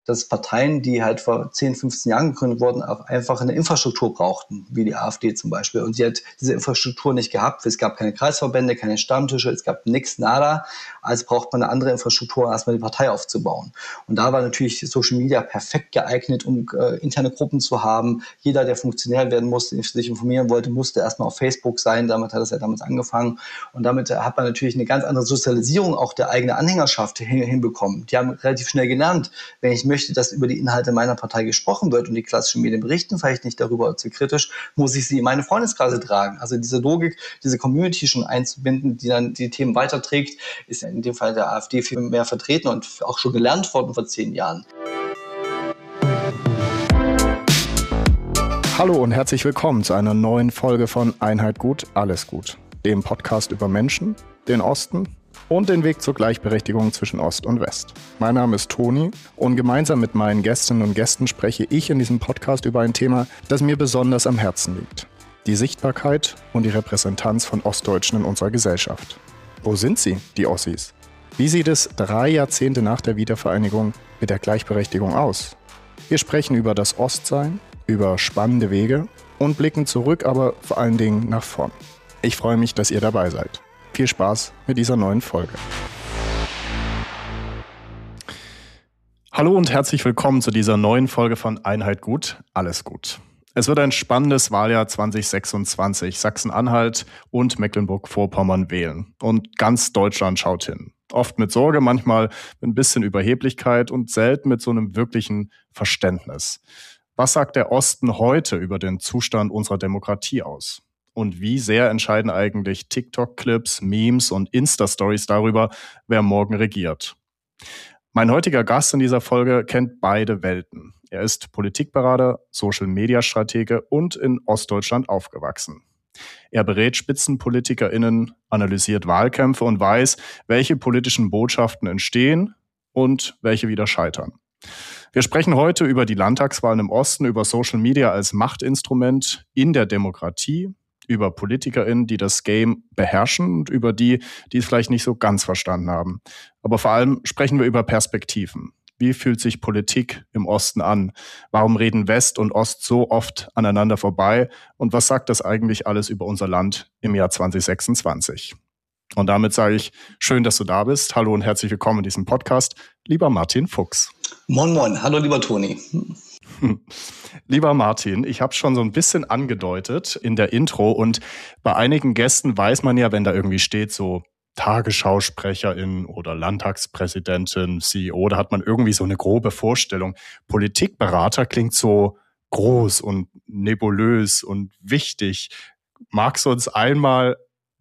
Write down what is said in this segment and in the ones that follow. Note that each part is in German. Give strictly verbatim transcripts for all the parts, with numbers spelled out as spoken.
dass Parteien, die halt vor zehn, fünfzehn Jahren gegründet wurden, auch einfach eine Infrastruktur brauchten, wie die AfD zum Beispiel. Und sie hat diese Infrastruktur nicht gehabt. Es gab keine Kreisverbände, keine Stammtische, es gab nichts, nada. Also braucht man eine andere Infrastruktur, erstmal die Partei aufzubauen. Und da war natürlich Social Media perfekt geeignet, um äh, interne Gruppen zu haben. Jeder, der Funktionär werden musste, sich informieren wollte, musste erstmal auf Facebook sein. Damit hat es ja damals angefangen. Und damit hat man natürlich eine ganz andere Sozialisierung auch der eigenen Anhängerschaft hin, hinbekommen. Die haben relativ schnell gelernt, wenn ich möchte, dass über die Inhalte meiner Partei gesprochen wird und die klassischen Medien berichten vielleicht nicht darüber zu kritisch, muss ich sie in meine Freundeskreise tragen. Also diese Logik, diese Community schon einzubinden, die dann die Themen weiterträgt, ist in dem Fall der AfD viel mehr vertreten und auch schon gelernt worden vor zehn Jahren. Hallo und herzlich willkommen zu einer neuen Folge von Einheit gut, alles gut, dem Podcast über Menschen, den Osten und den Weg zur Gleichberechtigung zwischen Ost und West. Mein Name ist Toni und gemeinsam mit meinen Gästinnen und Gästen spreche ich in diesem Podcast über ein Thema, das mir besonders am Herzen liegt. Die Sichtbarkeit und die Repräsentanz von Ostdeutschen in unserer Gesellschaft. Wo sind sie, die Ossis? Wie sieht es drei Jahrzehnte nach der Wiedervereinigung mit der Gleichberechtigung aus? Wir sprechen über das Ostsein, über spannende Wege und blicken zurück, aber vor allen Dingen nach vorn. Ich freue mich, dass ihr dabei seid. Viel Spaß mit dieser neuen Folge. Hallo und herzlich willkommen zu dieser neuen Folge von Einheit gut, alles gut. Es wird ein spannendes Wahljahr zwanzig sechsundzwanzig. Sachsen-Anhalt und Mecklenburg-Vorpommern wählen. Und ganz Deutschland schaut hin. Oft mit Sorge, manchmal mit ein bisschen Überheblichkeit und selten mit so einem wirklichen Verständnis. Was sagt der Osten heute über den Zustand unserer Demokratie aus? Und wie sehr entscheiden eigentlich TikTok-Clips, Memes und Insta-Stories darüber, wer morgen regiert? Mein heutiger Gast in dieser Folge kennt beide Welten. Er ist Politikberater, Social-Media-Stratege und in Ostdeutschland aufgewachsen. Er berät SpitzenpolitikerInnen, analysiert Wahlkämpfe und weiß, welche politischen Botschaften entstehen und welche wieder scheitern. Wir sprechen heute über die Landtagswahlen im Osten, über Social Media als Machtinstrument in der Demokratie, über PolitikerInnen, die das Game beherrschen und über die, die es vielleicht nicht so ganz verstanden haben. Aber vor allem sprechen wir über Perspektiven. Wie fühlt sich Politik im Osten an? Warum reden West und Ost so oft aneinander vorbei? Und was sagt das eigentlich alles über unser Land im Jahr zwanzig sechsundzwanzig? Und damit sage ich, schön, dass du da bist. Hallo und herzlich willkommen in diesem Podcast, lieber Martin Fuchs. Moin, moin. Hallo, lieber Toni. Lieber Martin, ich habe schon so ein bisschen angedeutet in der Intro und bei einigen Gästen weiß man ja, wenn da irgendwie steht, so Tagesschausprecherin oder Landtagspräsidentin, C E O, da hat man irgendwie so eine grobe Vorstellung. Politikberater klingt so groß und nebulös und wichtig. Magst du uns einmal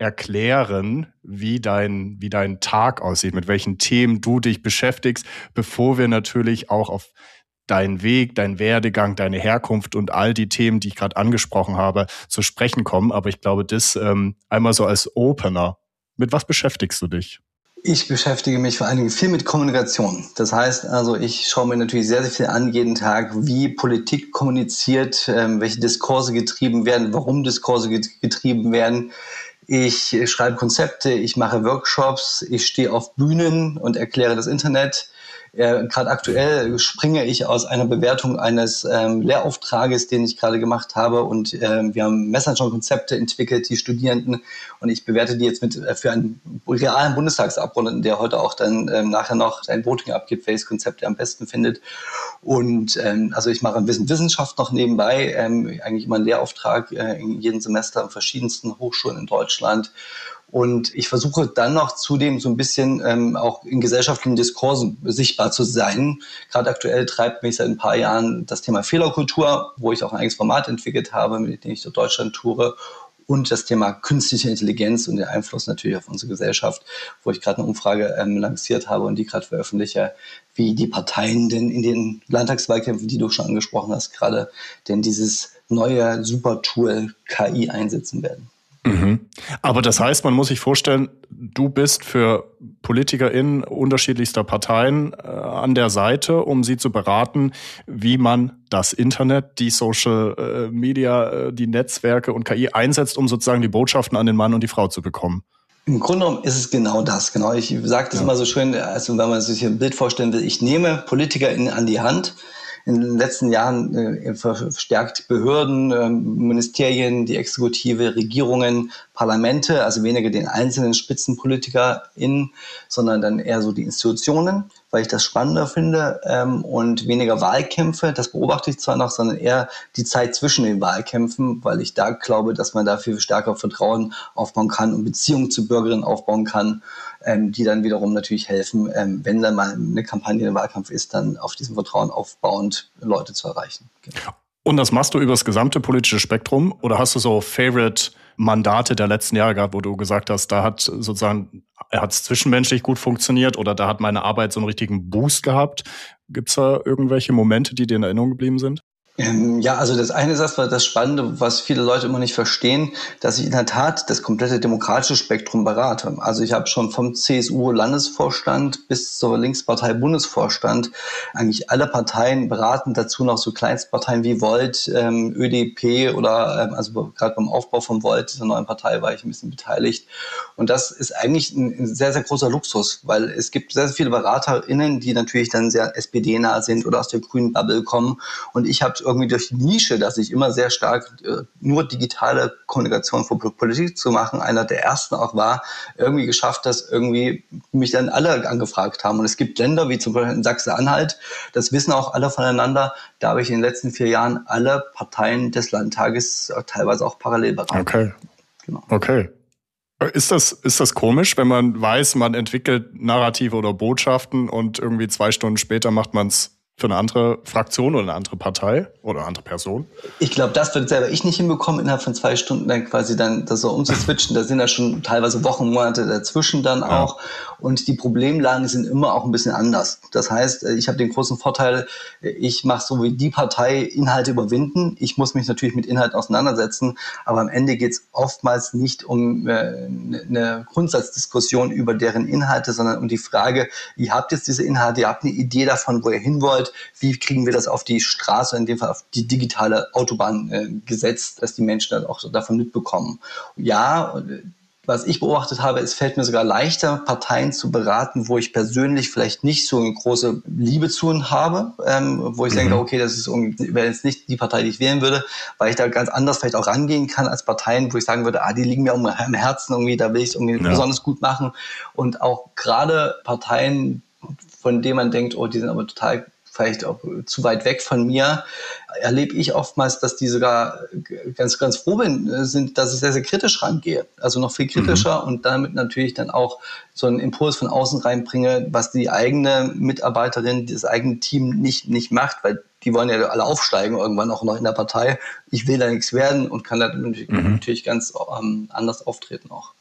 erklären, wie dein, wie dein Tag aussieht, mit welchen Themen du dich beschäftigst, bevor wir natürlich auch auf deinen Weg, deinen Werdegang, deine Herkunft und all die Themen, die ich gerade angesprochen habe, zu sprechen kommen. Aber ich glaube, das ähm, einmal so als Opener. Mit was beschäftigst du dich? Ich beschäftige mich vor allen Dingen viel mit Kommunikation. Das heißt also, ich schaue mir natürlich sehr, sehr viel an jeden Tag, wie Politik kommuniziert, ähm, welche Diskurse getrieben werden, warum Diskurse getrieben werden. Ich schreibe Konzepte, ich mache Workshops, ich stehe auf Bühnen und erkläre das Internet. Äh, gerade aktuell springe ich aus einer Bewertung eines ähm, Lehrauftrages, den ich gerade gemacht habe, und ähm, wir haben Messenger-Konzepte entwickelt, die Studierenden, und ich bewerte die jetzt mit äh, für einen realen Bundestagsabgeordneten, der heute auch dann ähm, nachher noch sein Voting abgibt, welches Konzept er am besten findet. Und ähm, also ich mache ein bisschen Wissenschaft noch nebenbei, ähm, eigentlich immer einen Lehrauftrag äh, in jedem Semester an verschiedensten Hochschulen in Deutschland. Und ich versuche dann noch zudem so ein bisschen ähm, auch in gesellschaftlichen Diskursen sichtbar zu sein. Gerade aktuell treibt mich seit ein paar Jahren das Thema Fehlerkultur, wo ich auch ein eigenes Format entwickelt habe, mit dem ich durch Deutschland toure. Und das Thema künstliche Intelligenz und der Einfluss natürlich auf unsere Gesellschaft, wo ich gerade eine Umfrage ähm, lanciert habe und die gerade veröffentliche, wie die Parteien denn in den Landtagswahlkämpfen, die du schon angesprochen hast, gerade denn dieses neue Supertool K I einsetzen werden. Mhm. Aber das heißt, man muss sich vorstellen, du bist für PolitikerInnen unterschiedlichster Parteien äh, an der Seite, um sie zu beraten, wie man das Internet, die Social äh, Media, äh, die Netzwerke und K I einsetzt, um sozusagen die Botschaften an den Mann und die Frau zu bekommen. Im Grunde genommen ist es genau das. Genau. Ich sage das ja. immer so schön, also wenn man sich hier ein Bild vorstellen will, ich nehme PolitikerInnen an die Hand. In den letzten Jahren äh, verstärkt Behörden, äh, Ministerien, die Exekutive, Regierungen, Parlamente, also weniger den einzelnen SpitzenpolitikerInnen, sondern dann eher so die Institutionen, weil ich das spannender finde, ähm, und weniger Wahlkämpfe, das beobachte ich zwar noch, sondern eher die Zeit zwischen den Wahlkämpfen, weil ich da glaube, dass man da viel stärker Vertrauen aufbauen kann und Beziehungen zu Bürgerinnen aufbauen kann, ähm, die dann wiederum natürlich helfen, ähm, wenn dann mal eine Kampagne, ein Wahlkampf ist, dann auf diesem Vertrauen aufbauend Leute zu erreichen. Genau. Und das machst du über das gesamte politische Spektrum oder hast du so Favorite-Mandate der letzten Jahre gehabt, wo du gesagt hast, da hat sozusagen, hat es zwischenmenschlich gut funktioniert oder da hat meine Arbeit so einen richtigen Boost gehabt? Gibt es da irgendwelche Momente, die dir in Erinnerung geblieben sind? Ähm, ja, also das eine ist das, das Spannende, was viele Leute immer nicht verstehen, dass ich in der Tat das komplette demokratische Spektrum berate. Also ich habe schon vom C S U-Landesvorstand bis zur Linkspartei Bundesvorstand eigentlich alle Parteien beraten, dazu noch so Kleinstparteien wie Volt, ähm, Ö D P oder ähm, also gerade beim Aufbau von Volt, dieser neuen Partei, war ich ein bisschen beteiligt. Und das ist eigentlich ein, ein sehr, sehr großer Luxus, weil es gibt sehr, sehr viele BeraterInnen, die natürlich dann sehr S P D-nah sind oder aus der grünen Bubble kommen. Und ich habe irgendwie durch die Nische, dass ich immer sehr stark äh, nur digitale Kommunikation für Politik zu machen, einer der ersten auch war, irgendwie geschafft, dass irgendwie mich dann alle angefragt haben. Und es gibt Länder wie zum Beispiel in Sachsen-Anhalt, das wissen auch alle voneinander, da habe ich in den letzten vier Jahren alle Parteien des Landtages äh, teilweise auch parallel beraten. Okay. Genau. Okay. Ist das, ist das komisch, wenn man weiß, man entwickelt Narrative oder Botschaften und irgendwie zwei Stunden später macht man es für eine andere Fraktion oder eine andere Partei oder eine andere Person? Ich glaube, das wird selber ich nicht hinbekommen, innerhalb von zwei Stunden dann quasi dann das so umzuswitchen. Da sind ja schon teilweise Wochen, Monate dazwischen dann auch. Ja. Und die Problemlagen sind immer auch ein bisschen anders. Das heißt, ich habe den großen Vorteil, ich mache so wie die Partei Inhalte überwinden. Ich muss mich natürlich mit Inhalten auseinandersetzen, aber am Ende geht es oftmals nicht um äh, eine Grundsatzdiskussion über deren Inhalte, sondern um die Frage, ihr habt jetzt diese Inhalte, ihr habt eine Idee davon, wo ihr hin wollt. Wie kriegen wir das auf die Straße, in dem Fall auf die digitale Autobahn äh, gesetzt, dass die Menschen dann auch so davon mitbekommen. Ja, was ich beobachtet habe, es fällt mir sogar leichter, Parteien zu beraten, wo ich persönlich vielleicht nicht so eine große Liebe zu ihnen habe, ähm, wo ich mhm. denke, okay, das ist wäre jetzt nicht die Partei, die ich wählen würde, weil ich da ganz anders vielleicht auch rangehen kann als Parteien, wo ich sagen würde, ah, die liegen mir am Herzen, irgendwie, da will ich es irgendwie ja. besonders gut machen. Und auch gerade Parteien, von denen man denkt, oh, die sind aber total vielleicht auch zu weit weg von mir, erlebe ich oftmals, dass die sogar ganz, ganz froh sind, dass ich sehr, sehr kritisch rangehe. Also noch viel kritischer mhm. und damit natürlich dann auch so einen Impuls von außen reinbringe, was die eigene Mitarbeiterin, das eigene Team nicht, nicht macht, weil die wollen ja alle aufsteigen, irgendwann auch noch in der Partei. Ich will da nichts werden und kann da natürlich, mhm. natürlich ganz ähm, anders auftreten auch.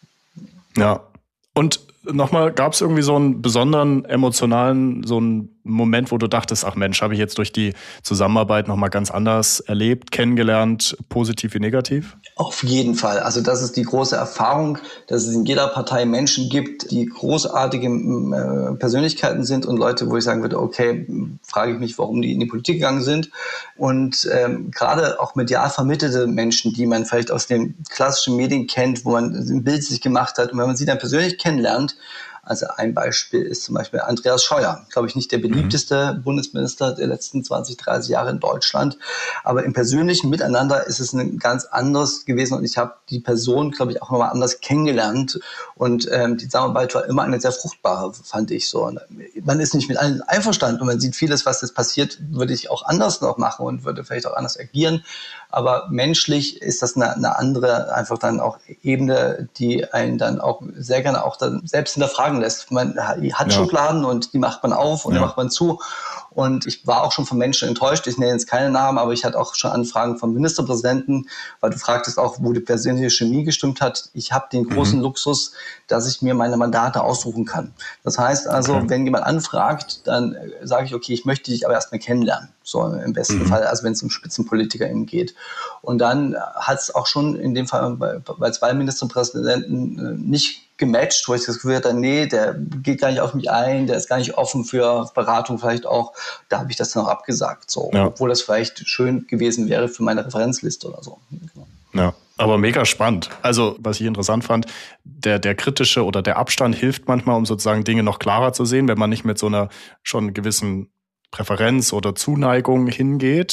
Ja. Und nochmal, gab es irgendwie so einen besonderen emotionalen, so einen Moment, wo du dachtest, ach Mensch, habe ich jetzt durch die Zusammenarbeit nochmal ganz anders erlebt, kennengelernt, positiv wie negativ? Auf jeden Fall. Also das ist die große Erfahrung, dass es in jeder Partei Menschen gibt, die großartige äh, Persönlichkeiten sind und Leute, wo ich sagen würde, okay, frage ich mich, warum die in die Politik gegangen sind. Und ähm, gerade auch medial vermittelte Menschen, die man vielleicht aus den klassischen Medien kennt, wo man ein Bild sich gemacht hat und wenn man sie dann persönlich kennenlernt, also ein Beispiel ist zum Beispiel Andreas Scheuer, glaube ich nicht der beliebteste mhm. Bundesminister der letzten zwanzig, dreißig Jahre in Deutschland, aber im persönlichen Miteinander ist es ein ganz anderes gewesen und ich habe die Person, glaube ich, auch nochmal anders kennengelernt und ähm, die Zusammenarbeit war immer eine sehr fruchtbare, fand ich so. Und man ist nicht mit allen einverstanden und man sieht vieles, was jetzt passiert, würde ich auch anders noch machen und würde vielleicht auch anders agieren, aber menschlich ist das eine, eine andere, einfach dann auch Ebene, die einen dann auch sehr gerne auch dann selbst hinterfragen lässt. Man hat ja. Schubladen und die macht man auf und ja. die macht man zu. Und ich war auch schon von Menschen enttäuscht. Ich nenne jetzt keine Namen, aber ich hatte auch schon Anfragen vom Ministerpräsidenten, weil du fragtest auch, wo die persönliche Chemie gestimmt hat. Ich habe den großen mhm. Luxus, dass ich mir meine Mandate aussuchen kann. Das heißt also, okay. wenn jemand anfragt, dann sage ich, okay, ich möchte dich aber erstmal kennenlernen. So im besten mhm. Fall, also wenn es um SpitzenpolitikerInnen geht. Und dann hat es auch schon in dem Fall bei, bei zwei Ministerpräsidenten nicht gematcht, wo ich das Gefühl hatte, nee, der geht gar nicht auf mich ein, der ist gar nicht offen für Beratung vielleicht auch. Da habe ich das dann auch abgesagt, so, ja. obwohl das vielleicht schön gewesen wäre für meine Referenzliste oder so. Ja. Aber mega spannend. Also, was ich interessant fand, der, der kritische oder der Abstand hilft manchmal, um sozusagen Dinge noch klarer zu sehen, wenn man nicht mit so einer schon gewissen Präferenz oder Zuneigung hingeht.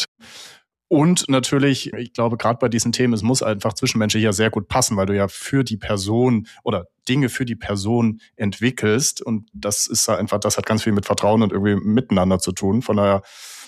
Und natürlich, ich glaube, gerade bei diesen Themen, es muss einfach zwischenmenschlich ja sehr gut passen, weil du ja für die Person oder Dinge für die Person entwickelst. Und das ist einfach, das hat ganz viel mit Vertrauen und irgendwie miteinander zu tun. Von daher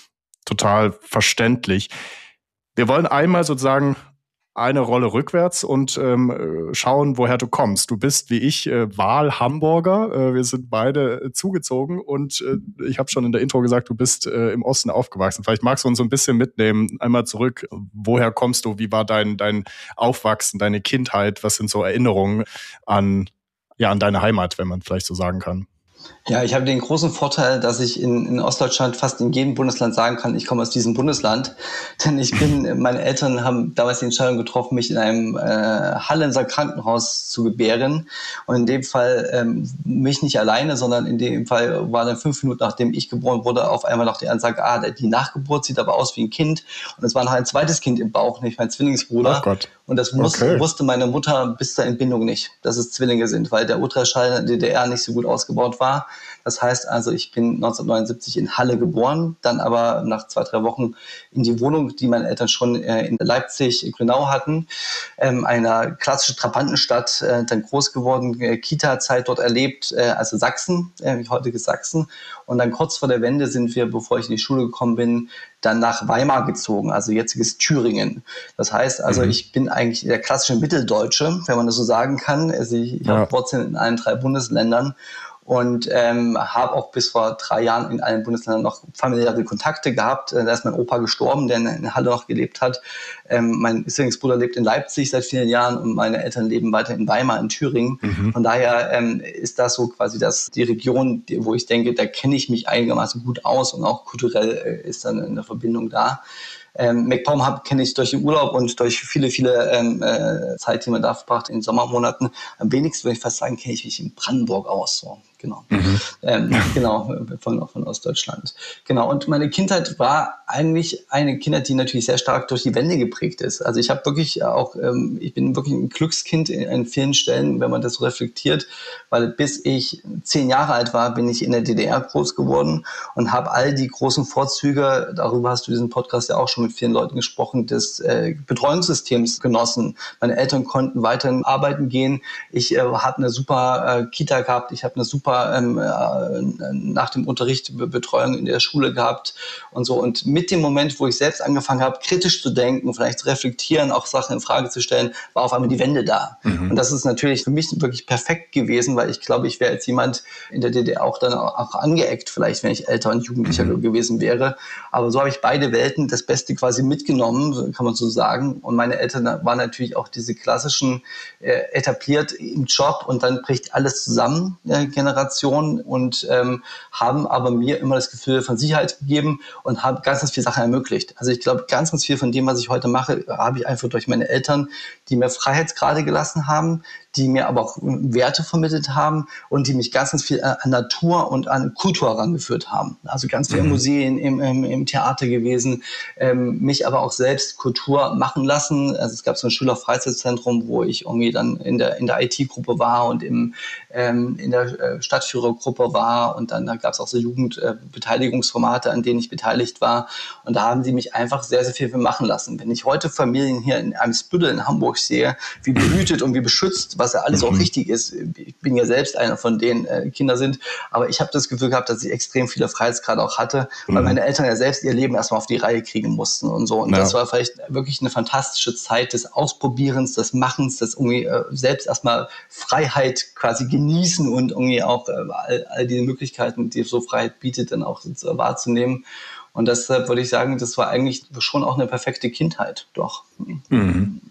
total verständlich. Wir wollen einmal sozusagen eine Rolle rückwärts und ähm, schauen, woher du kommst. Du bist wie ich äh, Wahl-Hamburger. Äh, wir sind beide äh, zugezogen und äh, ich habe schon in der Intro gesagt, du bist äh, im Osten aufgewachsen. Vielleicht magst du uns so ein bisschen mitnehmen, einmal zurück. Woher kommst du? Wie war dein, dein Aufwachsen, deine Kindheit? Was sind so Erinnerungen an, ja, an deine Heimat, wenn man vielleicht so sagen kann? Ja, ich habe den großen Vorteil, dass ich in, in Ostdeutschland fast in jedem Bundesland sagen kann, ich komme aus diesem Bundesland. Denn ich bin, meine Eltern haben damals die Entscheidung getroffen, mich in einem äh, Hallenser Krankenhaus zu gebären. Und in dem Fall ähm, mich nicht alleine, sondern in dem Fall war dann fünf Minuten, nachdem ich geboren wurde, auf einmal noch die Ansage, ah, die Nachgeburt sieht aber aus wie ein Kind. Und es war noch ein zweites Kind im Bauch, nicht mein Zwillingsbruder. Oh Gott. Und das muss, okay. wusste meine Mutter bis zur Entbindung nicht, dass es Zwillinge sind, weil der Ultraschall in der D D R nicht so gut ausgebaut war. Das heißt also, ich bin neunzehnhundertneunundsiebzig in Halle geboren, dann aber nach zwei, drei Wochen in die Wohnung, die meine Eltern schon in Leipzig-Grünau hatten, ähm, einer klassischen Trabantenstadt, äh, dann groß geworden, äh, Kita-Zeit dort erlebt, äh, also Sachsen, äh, heutiges Sachsen. Und dann kurz vor der Wende sind wir, bevor ich in die Schule gekommen bin, dann nach Weimar gezogen, also jetziges Thüringen. Das heißt also, mhm. ich bin eigentlich der klassische Mitteldeutsche, wenn man das so sagen kann. Also ich, ich ja. habe Wurzeln in allen drei Bundesländern. Und ähm, habe auch bis vor drei Jahren in allen Bundesländern noch familiäre Kontakte gehabt. Da ist mein Opa gestorben, der in Halle noch gelebt hat. Ähm, mein Zwillingsbruder lebt in Leipzig seit vielen Jahren und meine Eltern leben weiter in Weimar in Thüringen. Mhm. Von daher ähm, ist das so quasi das, die Region, die, wo ich denke, da kenne ich mich einigermaßen gut aus und auch kulturell äh, ist dann eine Verbindung da. Ähm, MacPom kenne ich durch den Urlaub und durch viele, viele ähm, äh, Zeit, die man da verbracht in Sommermonaten. Am wenigsten, würde ich fast sagen, kenne ich mich in Brandenburg aus. So. Genau, mhm. ähm, genau, von, von Ostdeutschland. Genau, und meine Kindheit war eigentlich eine Kindheit, die natürlich sehr stark durch die Wende geprägt ist. Also ich habe wirklich auch, ähm, ich bin wirklich ein Glückskind in, in vielen Stellen, wenn man das so reflektiert, weil bis ich zehn Jahre alt war, bin ich in der D D R groß geworden und habe all die großen Vorzüge, darüber hast du diesen Podcast ja auch schon mit vielen Leuten gesprochen, des äh, Betreuungssystems genossen. Meine Eltern konnten weiterhin arbeiten gehen. Ich äh, habe eine super äh, Kita gehabt, ich habe eine super Ähm, äh, nach dem Unterricht Betreuung in der Schule gehabt und so. Und mit dem Moment, wo ich selbst angefangen habe, kritisch zu denken, vielleicht zu reflektieren, auch Sachen in Frage zu stellen, war auf einmal die Wende da. Mhm. Und das ist natürlich für mich wirklich perfekt gewesen, weil ich glaube, ich wäre als jemand in der D D R auch dann auch angeeckt, vielleicht, wenn ich älter und jugendlicher mhm. gewesen wäre. Aber so habe ich beide Welten, das Beste quasi mitgenommen, kann man so sagen. Und meine Eltern waren natürlich auch diese klassischen äh, etabliert im Job und dann bricht alles zusammen, äh, Generation. Und ähm, haben aber mir immer das Gefühl von Sicherheit gegeben und haben ganz, ganz viele Sachen ermöglicht. Also ich glaube, ganz, ganz viel von dem, was ich heute mache, habe ich einfach durch meine Eltern, die mir Freiheitsgrade gelassen haben, die mir aber auch Werte vermittelt haben und die mich ganz, ganz viel an Natur und an Kultur herangeführt haben. Also ganz viel mhm. in Museen, im, im, im Theater gewesen, ähm, mich aber auch selbst Kultur machen lassen. Also es gab so ein Schülerfreizeitzentrum, wo ich irgendwie dann in der, in der I T-Gruppe war und im, ähm, in der äh, Stadtführergruppe war und dann da gab es auch so Jugendbeteiligungsformate, äh, an denen ich beteiligt war und da haben sie mich einfach sehr, sehr viel für machen lassen. Wenn ich heute Familien hier in Eimsbüttel in Hamburg sehe, wie behütet und wie beschützt, was ja alles mhm. auch richtig ist. Ich bin ja selbst einer von denen äh, Kinder sind, aber ich habe das Gefühl gehabt, dass ich extrem viele Freiheitsgrade auch hatte, mhm. weil meine Eltern ja selbst ihr Leben erstmal auf die Reihe kriegen mussten und so. Und ja. das war vielleicht wirklich eine fantastische Zeit des Ausprobierens, des Machens, des irgendwie äh, selbst erstmal Freiheit quasi genießen und irgendwie auch äh, all, all diese Möglichkeiten, die so Freiheit bietet, dann auch so wahrzunehmen. Und deshalb würde ich sagen, das war eigentlich schon auch eine perfekte Kindheit, doch. Mhm.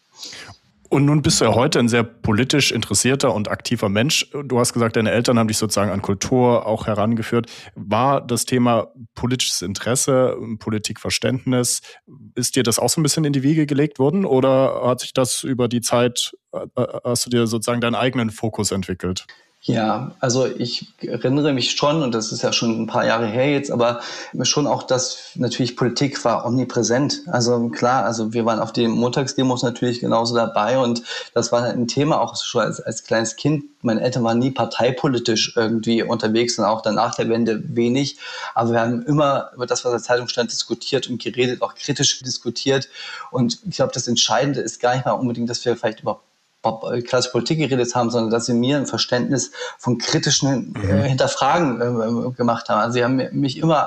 Und nun bist du ja heute ein sehr politisch interessierter und aktiver Mensch. Du hast gesagt, deine Eltern haben dich sozusagen an Kultur auch herangeführt. War das Thema politisches Interesse, Politikverständnis, ist dir das auch so ein bisschen in die Wiege gelegt worden? Oder hat sich das über die Zeit, hast du dir sozusagen deinen eigenen Fokus entwickelt? Ja, also ich erinnere mich schon, und das ist ja schon ein paar Jahre her jetzt, aber schon auch, dass natürlich Politik war omnipräsent. Also klar, also wir waren auf den Montagsdemos natürlich genauso dabei und das war ein Thema auch schon als, als kleines Kind. Meine Eltern waren nie parteipolitisch irgendwie unterwegs und auch dann nach der Wende wenig. Aber wir haben immer über das, was in der Zeitung stand, diskutiert und geredet, auch kritisch diskutiert. Und ich glaube, das Entscheidende ist gar nicht mal unbedingt, dass wir vielleicht über klassische Politik geredet haben, sondern dass sie mir ein Verständnis von kritischen mhm. äh, Hinterfragen äh, gemacht haben. Also sie haben mich immer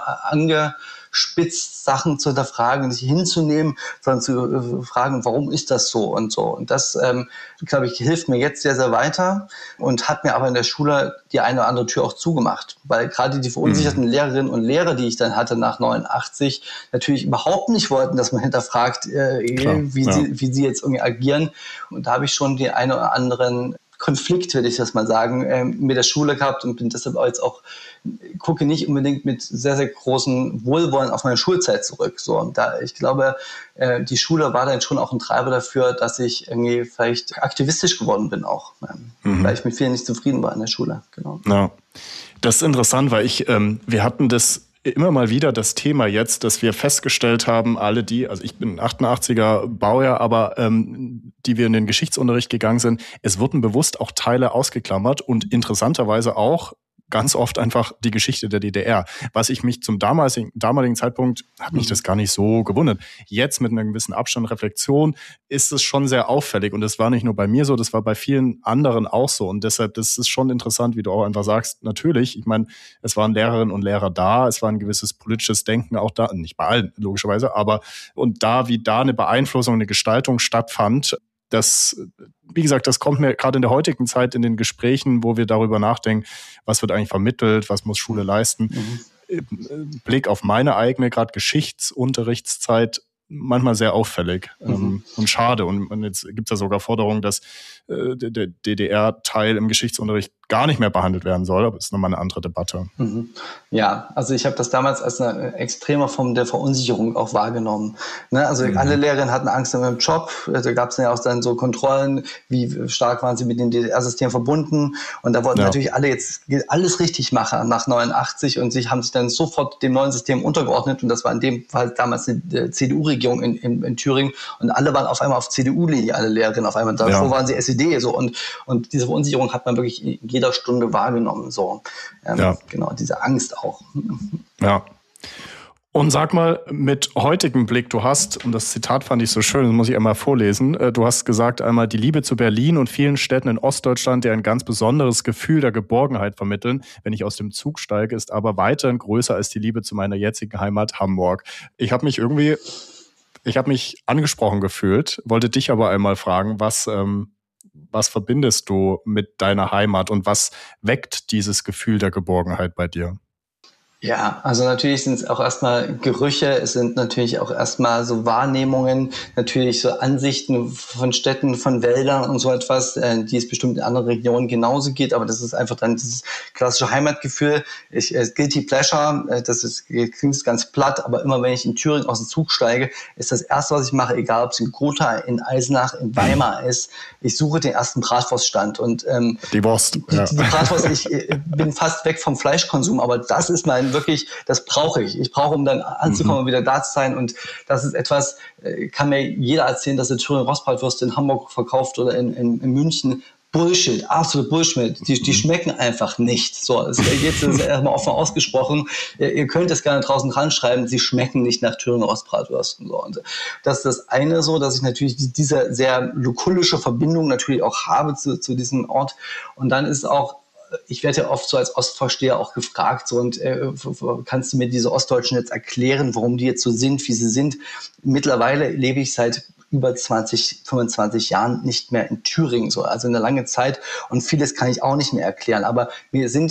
angespitzt, Sachen zu hinterfragen, nicht hinzunehmen, sondern zu äh, fragen, warum ist das so und so. Und das, ähm, glaube ich, hilft mir jetzt sehr, sehr weiter und hat mir aber in der Schule die eine oder andere Tür auch zugemacht. Weil gerade die verunsicherten mhm. Lehrerinnen und Lehrer, die ich dann hatte nach neunundachtzig, natürlich überhaupt nicht wollten, dass man hinterfragt, äh, wie, ja. sie, wie sie jetzt irgendwie agieren. Und da habe ich schon die einen oder anderen Konflikt, würde ich das mal sagen, äh, mit der Schule gehabt und bin deshalb jetzt auch, gucke nicht unbedingt mit sehr, sehr großen Wohlwollen auf meine Schulzeit zurück. So, und da, ich glaube, äh, die Schule war dann schon auch ein Treiber dafür, dass ich irgendwie vielleicht aktivistisch geworden bin auch, ähm, mhm. weil ich mit vielen nicht zufrieden war in der Schule. Genau. Ja. Das ist interessant, weil ich, ähm, wir hatten das immer mal wieder das Thema jetzt, dass wir festgestellt haben, alle die, also ich bin achtundachtziger Baujahr, aber ähm, die wir in den Geschichtsunterricht gegangen sind, es wurden bewusst auch Teile ausgeklammert und interessanterweise auch ganz oft einfach die Geschichte der D D R. Was ich mich zum damaligen, damaligen Zeitpunkt, hat mich das gar nicht so gewundert. Jetzt mit einem gewissen Abstand, Reflexion, ist es schon sehr auffällig. Und das war nicht nur bei mir so, das war bei vielen anderen auch so. Und deshalb, das ist schon interessant, wie du auch einfach sagst, natürlich, ich meine, es waren Lehrerinnen und Lehrer da, es war ein gewisses politisches Denken auch da, nicht bei allen, logischerweise, aber und da, wie da eine Beeinflussung, eine Gestaltung stattfand, das, wie gesagt, das kommt mir gerade in der heutigen Zeit in den Gesprächen, wo wir darüber nachdenken, was wird eigentlich vermittelt, was muss Schule leisten. Mhm. Blick auf meine eigene, gerade Geschichtsunterrichtszeit, manchmal sehr auffällig mhm. ähm, und schade. Und, und jetzt gibt es ja sogar Forderungen, dass äh, der D D R-Teil im Geschichtsunterricht gar nicht mehr behandelt werden soll. Aber das ist nochmal eine andere Debatte. Mhm. Ja, also ich habe das damals als eine extreme Form der Verunsicherung auch wahrgenommen. Ne? Also mhm. alle Lehrerinnen hatten Angst um ihren Job. Da gab es ja auch dann so Kontrollen, wie stark waren sie mit dem D D R-System verbunden. Und da wollten ja. natürlich alle jetzt alles richtig machen nach neunundachtzig und sich haben sich dann sofort dem neuen System untergeordnet. Und das war in dem Fall damals eine C D U-Regierung in, in, in Thüringen. Und alle waren auf einmal auf C D U-Linie, alle Lehrerinnen auf einmal. Davor ja. waren sie S E D. So. Und, und diese Verunsicherung hat man wirklich in jeder Stunde wahrgenommen. So. Ähm, ja. Genau, diese Angst auch. Ja. Und sag mal, mit heutigem Blick, du hast, und das Zitat fand ich so schön, das muss ich einmal vorlesen, du hast gesagt einmal, die Liebe zu Berlin und vielen Städten in Ostdeutschland, die ein ganz besonderes Gefühl der Geborgenheit vermitteln, wenn ich aus dem Zug steige, ist aber weiterhin größer als die Liebe zu meiner jetzigen Heimat Hamburg. Ich habe mich irgendwie, ich habe mich angesprochen gefühlt, wollte dich aber einmal fragen, was, ähm, was verbindest du mit deiner Heimat und was weckt dieses Gefühl der Geborgenheit bei dir? Ja, also natürlich sind es auch erstmal Gerüche, es sind natürlich auch erstmal so Wahrnehmungen, natürlich so Ansichten von Städten, von Wäldern und so etwas, äh, die es bestimmt in anderen Regionen genauso geht, aber das ist einfach dann dieses klassische Heimatgefühl. Ich, äh, Guilty Pleasure, äh, das ist, klingt ganz platt, aber immer wenn ich in Thüringen aus dem Zug steige, ist das Erste, was ich mache, egal ob es in Gotha, in Eisenach, in Weimar ist, ich suche den ersten Bratwurststand und ähm, die Wurst. Die, ja. die Bratwurst, ich äh, bin fast weg vom Fleischkonsum, aber das ist mein wirklich, das brauche ich. Ich brauche, um dann anzukommen und mhm. wieder da zu sein. Und das ist etwas, kann mir jeder erzählen, dass der Thüringer Rostbratwurst in Hamburg verkauft oder in, in, in München. Bullshit, absolut Bullshit. Die, die schmecken einfach nicht. So, es jetzt ist erstmal offen ausgesprochen. Ihr, ihr könnt es gerne draußen dran schreiben, sie schmecken nicht nach Thüringer Rostbratwürsten. So, und das ist das eine so, dass ich natürlich diese sehr lukullische Verbindung natürlich auch habe zu, zu diesem Ort. Und dann ist auch, ich werde ja oft so als Ostversteher auch gefragt, so, und äh, kannst du mir diese Ostdeutschen jetzt erklären, warum die jetzt so sind, wie sie sind? Mittlerweile lebe ich seit über zwanzig, fünfundzwanzig Jahren nicht mehr in Thüringen, so, also eine lange Zeit, und vieles kann ich auch nicht mehr erklären, aber mir sind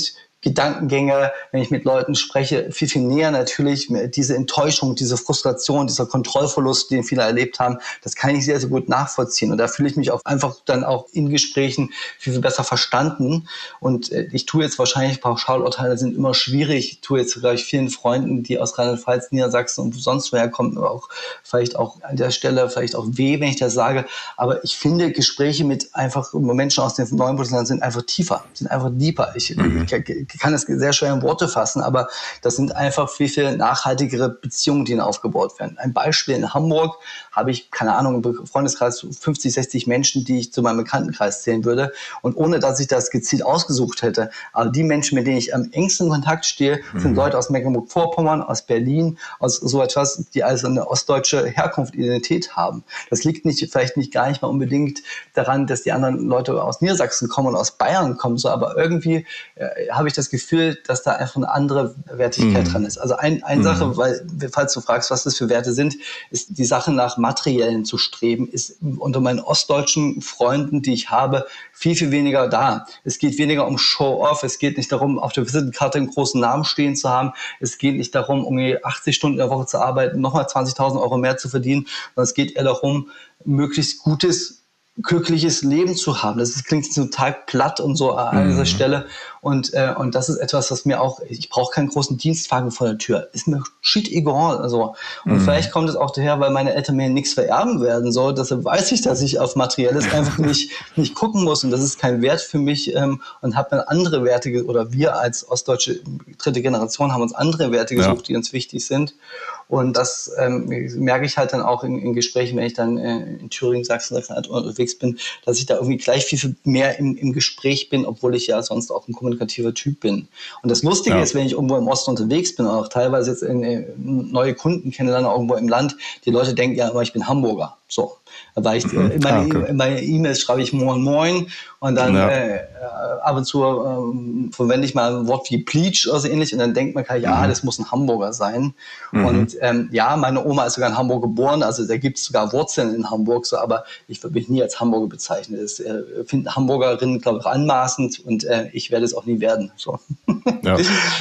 Gedankengänge, wenn ich mit Leuten spreche, viel, viel näher natürlich. Diese Enttäuschung, diese Frustration, dieser Kontrollverlust, den viele erlebt haben, das kann ich sehr, sehr gut nachvollziehen. Und da fühle ich mich auch einfach dann auch in Gesprächen viel, viel besser verstanden. Und ich tue jetzt wahrscheinlich, Pauschalurteile sind immer schwierig. Ich tue jetzt gleich vielen Freunden, die aus Rheinland-Pfalz, Niedersachsen und sonst woher kommen, auch vielleicht auch an der Stelle vielleicht auch weh, wenn ich das sage. Aber ich finde, Gespräche mit einfach Menschen aus den neuen Bundesländern sind einfach tiefer, sind einfach deeper. Ich, mhm. ich kann das sehr schwer in Worte fassen, aber das sind einfach viel, viel nachhaltigere Beziehungen, die aufgebaut werden. Ein Beispiel: In Hamburg habe ich, keine Ahnung, im Freundeskreis fünfzig, sechzig Menschen, die ich zu meinem Bekanntenkreis zählen würde. Und ohne, dass ich das gezielt ausgesucht hätte. Aber die Menschen, mit denen ich am engsten in Kontakt stehe, mhm. sind Leute aus Mecklenburg-Vorpommern, aus Berlin, aus so etwas, die also eine ostdeutsche Herkunft, Identität haben. Das liegt nicht, vielleicht nicht gar nicht mal unbedingt daran, dass die anderen Leute aus Niedersachsen kommen und aus Bayern kommen, so, aber irgendwie äh, habe ich das Gefühl, dass da einfach eine andere Wertigkeit mhm. dran ist. Also ein, eine mhm. Sache, weil, falls du fragst, was das für Werte sind, ist die Sache nach Materiellen zu streben, ist unter meinen ostdeutschen Freunden, die ich habe, viel, viel weniger da. Es geht weniger um Show-off, es geht nicht darum, auf der Visitenkarte einen großen Namen stehen zu haben, es geht nicht darum, irgendwie achtzig Stunden in der Woche zu arbeiten, nochmal zwanzigtausend Euro mehr zu verdienen, sondern es geht eher darum, möglichst gutes, glückliches Leben zu haben. Das klingt total platt und so an dieser mhm. Stelle. Und, äh, und das ist etwas, was mir auch, ich brauche keinen großen Dienstwagen vor der Tür. Ist mir shit egal. Also. Und mhm. vielleicht kommt es auch daher, weil meine Eltern mir nichts vererben werden. So. Deshalb weiß ich, dass ich auf Materielles einfach nicht, nicht gucken muss. Und das ist kein Wert für mich. Ähm, und habe dann andere Werte, oder wir als ostdeutsche dritte Generation haben uns andere Werte gesucht, ja. die uns wichtig sind. Und das ähm, merke ich halt dann auch in, in Gesprächen, wenn ich dann äh, in Thüringen, Sachsen, Sachsen unterwegs bin, dass ich da irgendwie gleich viel, viel mehr im, im Gespräch bin, obwohl ich ja sonst auch ein kommunikativer Typ bin. Und das Lustige ja. ist, wenn ich irgendwo im Osten unterwegs bin, auch teilweise jetzt in, in neue Kunden kennenlerne, irgendwo im Land, die Leute denken ja immer, ich bin Hamburger. So. Weil ich, mhm. in meine ah, okay. meine E-Mails schreibe ich Moin Moin und dann ja. äh, ab und zu äh, verwende ich mal ein Wort wie Pleach oder so ähnlich und dann denkt man gleich, mhm. ah, das muss ein Hamburger sein. Mhm. Und ähm, ja, meine Oma ist sogar in Hamburg geboren, also da gibt es sogar Wurzeln in Hamburg, so, aber ich würde mich nie als Hamburger bezeichnen. Das äh, finden Hamburgerinnen, glaube ich, anmaßend und äh, ich werde es auch nie werden. So. Ja.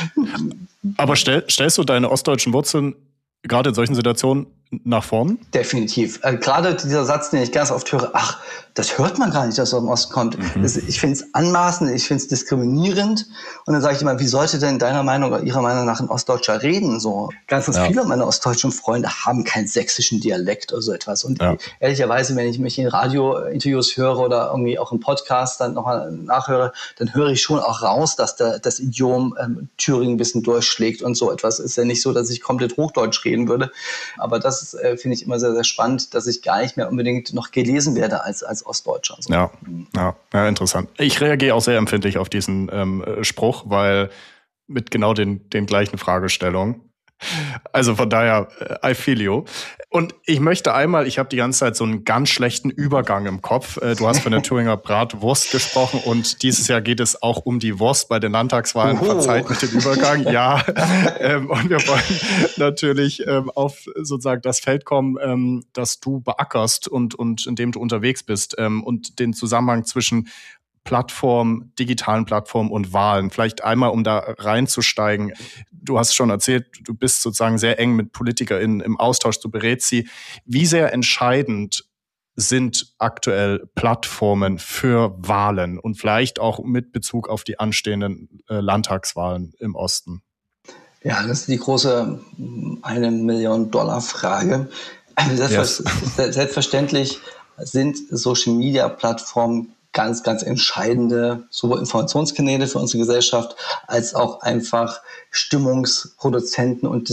Aber stell, stellst du deine ostdeutschen Wurzeln gerade in solchen Situationen nach vorn? Definitiv. Äh, gerade dieser Satz, den ich ganz oft höre, ach, das hört man gar nicht, dass er aus dem Osten kommt. Mhm. Das, ich finde es anmaßend, ich finde es diskriminierend. Und dann sage ich immer, wie sollte denn deiner Meinung oder Ihrer Meinung nach ein Ostdeutscher reden? So ganz, ganz ja. viele meiner ostdeutschen Freunde haben keinen sächsischen Dialekt oder so etwas. Und ja. ehrlicherweise, wenn ich mich in Radiointerviews höre oder irgendwie auch im Podcast dann nochmal nachhöre, dann höre ich schon auch raus, dass der, das Idiom ähm, Thüringen ein bisschen durchschlägt und so etwas. Ist ja nicht so, dass ich komplett Hochdeutsch reden würde. Aber das äh, finde ich immer sehr, sehr spannend, dass ich gar nicht mehr unbedingt noch gelesen werde als, als Ostdeutscher. So. Ja, ja, ja, interessant. Ich reagiere auch sehr empfindlich auf diesen ähm, Spruch, weil mit genau den, den gleichen Fragestellungen. Also von daher, I feel you. Und ich möchte einmal, ich habe die ganze Zeit so einen ganz schlechten Übergang im Kopf. Du hast von der Thüringer Bratwurst gesprochen und dieses Jahr geht es auch um die Wurst bei den Landtagswahlen. Oho. Verzeiht mit dem Übergang, ja. ähm, und wir wollen natürlich ähm, auf sozusagen das Feld kommen, ähm, das du beackerst und, und in dem du unterwegs bist ähm, und den Zusammenhang zwischen Plattform, digitalen Plattformen und Wahlen. Vielleicht einmal, um da reinzusteigen. Du hast schon erzählt, du bist sozusagen sehr eng mit PolitikerInnen im Austausch, du berätst sie. Wie sehr entscheidend sind aktuell Plattformen für Wahlen und vielleicht auch mit Bezug auf die anstehenden äh, Landtagswahlen im Osten? Ja, das ist die große eine Million Dollar Frage. Yes. Selbstverständlich sind Social-Media-Plattformen ganz, ganz entscheidende sowohl Informationskanäle für unsere Gesellschaft als auch einfach Stimmungsproduzenten und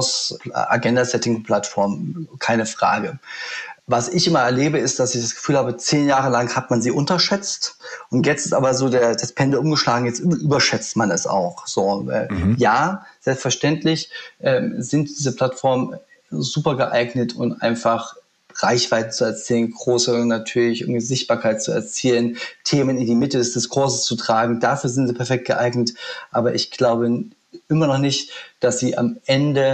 Diskurs-Agenda-Setting-Plattformen, keine Frage. Was ich immer erlebe, ist, dass ich das Gefühl habe, zehn Jahre lang hat man sie unterschätzt und jetzt ist aber so der, das Pendel umgeschlagen, jetzt überschätzt man es auch. So, äh, mhm. Ja, selbstverständlich äh, sind diese Plattformen super geeignet und einfach Reichweite zu erzielen, große natürlich irgendwie Sichtbarkeit zu erzielen, Themen in die Mitte des Diskurses zu tragen. Dafür sind sie perfekt geeignet. Aber ich glaube immer noch nicht, dass sie am Ende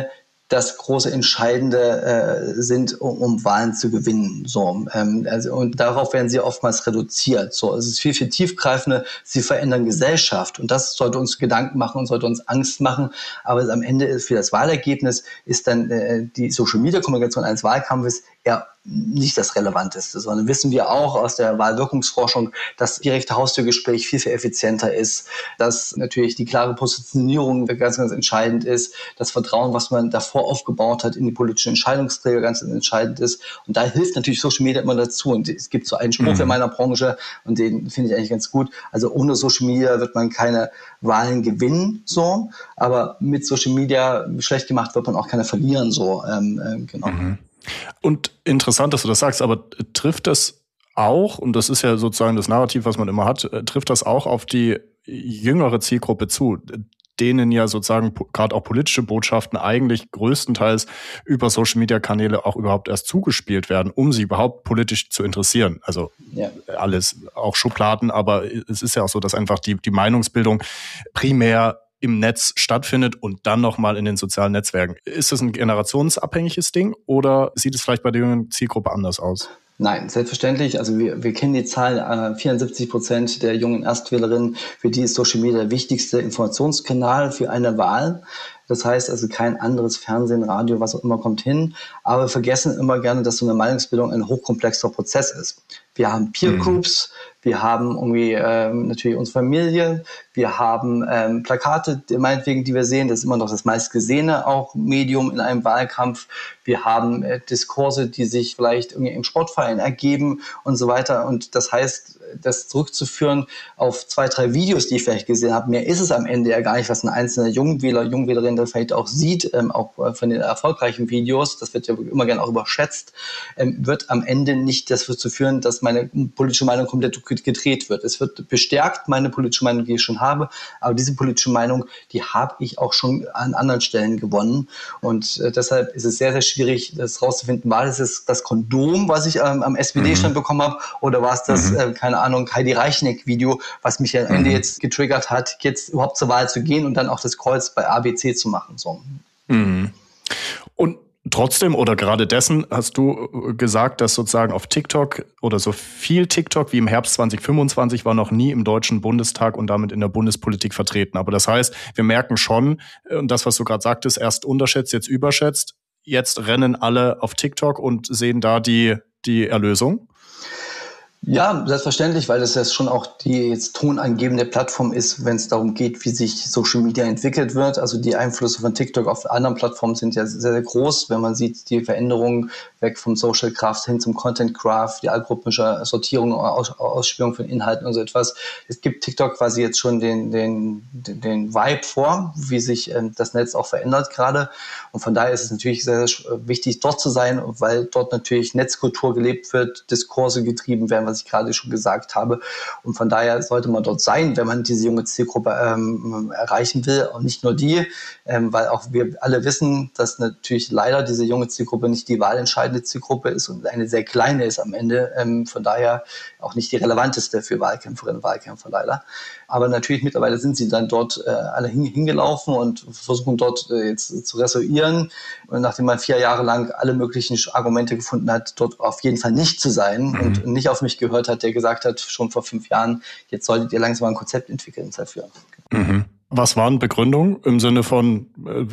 das große Entscheidende äh, sind, um, um Wahlen zu gewinnen. So, ähm, also, und darauf werden sie oftmals reduziert. So, es ist viel, viel tiefgreifender. Sie verändern Gesellschaft und das sollte uns Gedanken machen und sollte uns Angst machen. Aber am Ende für das Wahlergebnis ist dann äh, die Social-Media-Kommunikation eines Wahlkampfes eher nicht das Relevanteste, sondern wissen wir auch aus der Wahlwirkungsforschung, dass direkte Haustürgespräch viel, viel effizienter ist, dass natürlich die klare Positionierung ganz, ganz entscheidend ist, das Vertrauen, was man davor aufgebaut hat in die politischen Entscheidungsträger, ganz entscheidend ist. Und da hilft natürlich Social Media immer dazu. Und es gibt so einen Spruch mhm. in meiner Branche und den finde ich eigentlich ganz gut. Also ohne Social Media wird man keine Wahlen gewinnen, so. Aber mit Social Media schlecht gemacht wird man auch keine verlieren, so. Ähm, äh, genau. Mhm. Und interessant, dass du das sagst, aber trifft das auch, und das ist ja sozusagen das Narrativ, was man immer hat, trifft das auch auf die jüngere Zielgruppe zu, denen ja sozusagen gerade auch politische Botschaften eigentlich größtenteils über Social-Media-Kanäle auch überhaupt erst zugespielt werden, um sie überhaupt politisch zu interessieren. Also ja. alles, auch Schubladen, aber es ist ja auch so, dass einfach die, die Meinungsbildung primär im Netz stattfindet und dann nochmal in den sozialen Netzwerken. Ist das ein generationsabhängiges Ding oder sieht es vielleicht bei der jungen Zielgruppe anders aus? Nein, selbstverständlich. Also wir, wir kennen die Zahlen, vierundsiebzig Prozent der jungen Erstwählerinnen, für die ist Social Media der wichtigste Informationskanal für eine Wahl. Das heißt also kein anderes Fernsehen, Radio, was auch immer kommt hin. Aber wir vergessen immer gerne, dass so eine Meinungsbildung ein hochkomplexer Prozess ist. Wir haben Peer Groups, mhm. wir haben irgendwie ähm, natürlich unsere Familie, wir haben ähm, Plakate, meinetwegen, die wir sehen. Das ist immer noch das meistgesehene auch Medium in einem Wahlkampf. Wir haben äh, Diskurse, die sich vielleicht irgendwie im Sportverein ergeben und so weiter. Und das heißt, das zurückzuführen auf zwei, drei Videos, die ich vielleicht gesehen habe, mehr ist es am Ende ja gar nicht, was ein einzelner Jungwähler, Jungwählerin da vielleicht auch sieht, ähm, auch von den erfolgreichen Videos, das wird ja immer gerne auch überschätzt, ähm, wird am Ende nicht dazu führen, dass meine politische Meinung komplett gedreht wird. Es wird bestärkt, meine politische Meinung, die ich schon habe, aber diese politische Meinung, die habe ich auch schon an anderen Stellen gewonnen und äh, deshalb ist es sehr, sehr schwierig, das rauszufinden, war das jetzt das Kondom, was ich ähm, am S P D-Stand mhm. bekommen habe, oder war es das, mhm. äh, keine Ahnung, Heidi Reichneck-Video, was mich am Ende mhm. jetzt getriggert hat, jetzt überhaupt zur Wahl zu gehen und dann auch das Kreuz bei A B C zu machen. So. Mhm. Und trotzdem oder gerade dessen hast du gesagt, dass sozusagen auf TikTok oder so viel TikTok wie im Herbst zwanzig fünfundzwanzig war noch nie im Deutschen Bundestag und damit in der Bundespolitik vertreten. Aber das heißt, wir merken schon, und das, was du gerade sagtest, erst unterschätzt, jetzt überschätzt, jetzt rennen alle auf TikTok und sehen da die, die Erlösung. Ja, selbstverständlich, weil das ja schon auch die jetzt tonangebende Plattform ist, wenn es darum geht, wie sich Social Media entwickelt wird. Also die Einflüsse von TikTok auf anderen Plattformen sind ja sehr, sehr groß. Wenn man sieht, die Veränderungen weg vom Social Graph hin zum Content Graph, die algorithmische Sortierung, Aus, Ausspielung von Inhalten und so etwas. Es gibt TikTok quasi jetzt schon den, den, den, den Vibe vor, wie sich ähm, das Netz auch verändert gerade. Und von daher ist es natürlich sehr, sehr wichtig, dort zu sein, weil dort natürlich Netzkultur gelebt wird, Diskurse getrieben werden, was ich gerade schon gesagt habe. Und von daher sollte man dort sein, wenn man diese junge Zielgruppe ähm, erreichen will. Und nicht nur die, ähm, weil auch wir alle wissen, dass natürlich leider diese junge Zielgruppe nicht die wahlentscheidende Zielgruppe ist und eine sehr kleine ist am Ende. Ähm, von daher auch nicht die relevanteste für Wahlkämpferinnen und Wahlkämpfer leider. Aber natürlich mittlerweile sind sie dann dort äh, alle hin, hingelaufen und versuchen dort äh, jetzt zu ressoieren. Und nachdem man vier Jahre lang alle möglichen Argumente gefunden hat, dort auf jeden Fall nicht zu sein mhm. und nicht auf mich gehört hat, der gesagt hat, schon vor fünf Jahren, jetzt solltet ihr langsam ein Konzept entwickeln dafür. Mhm. Was waren Begründungen im Sinne von,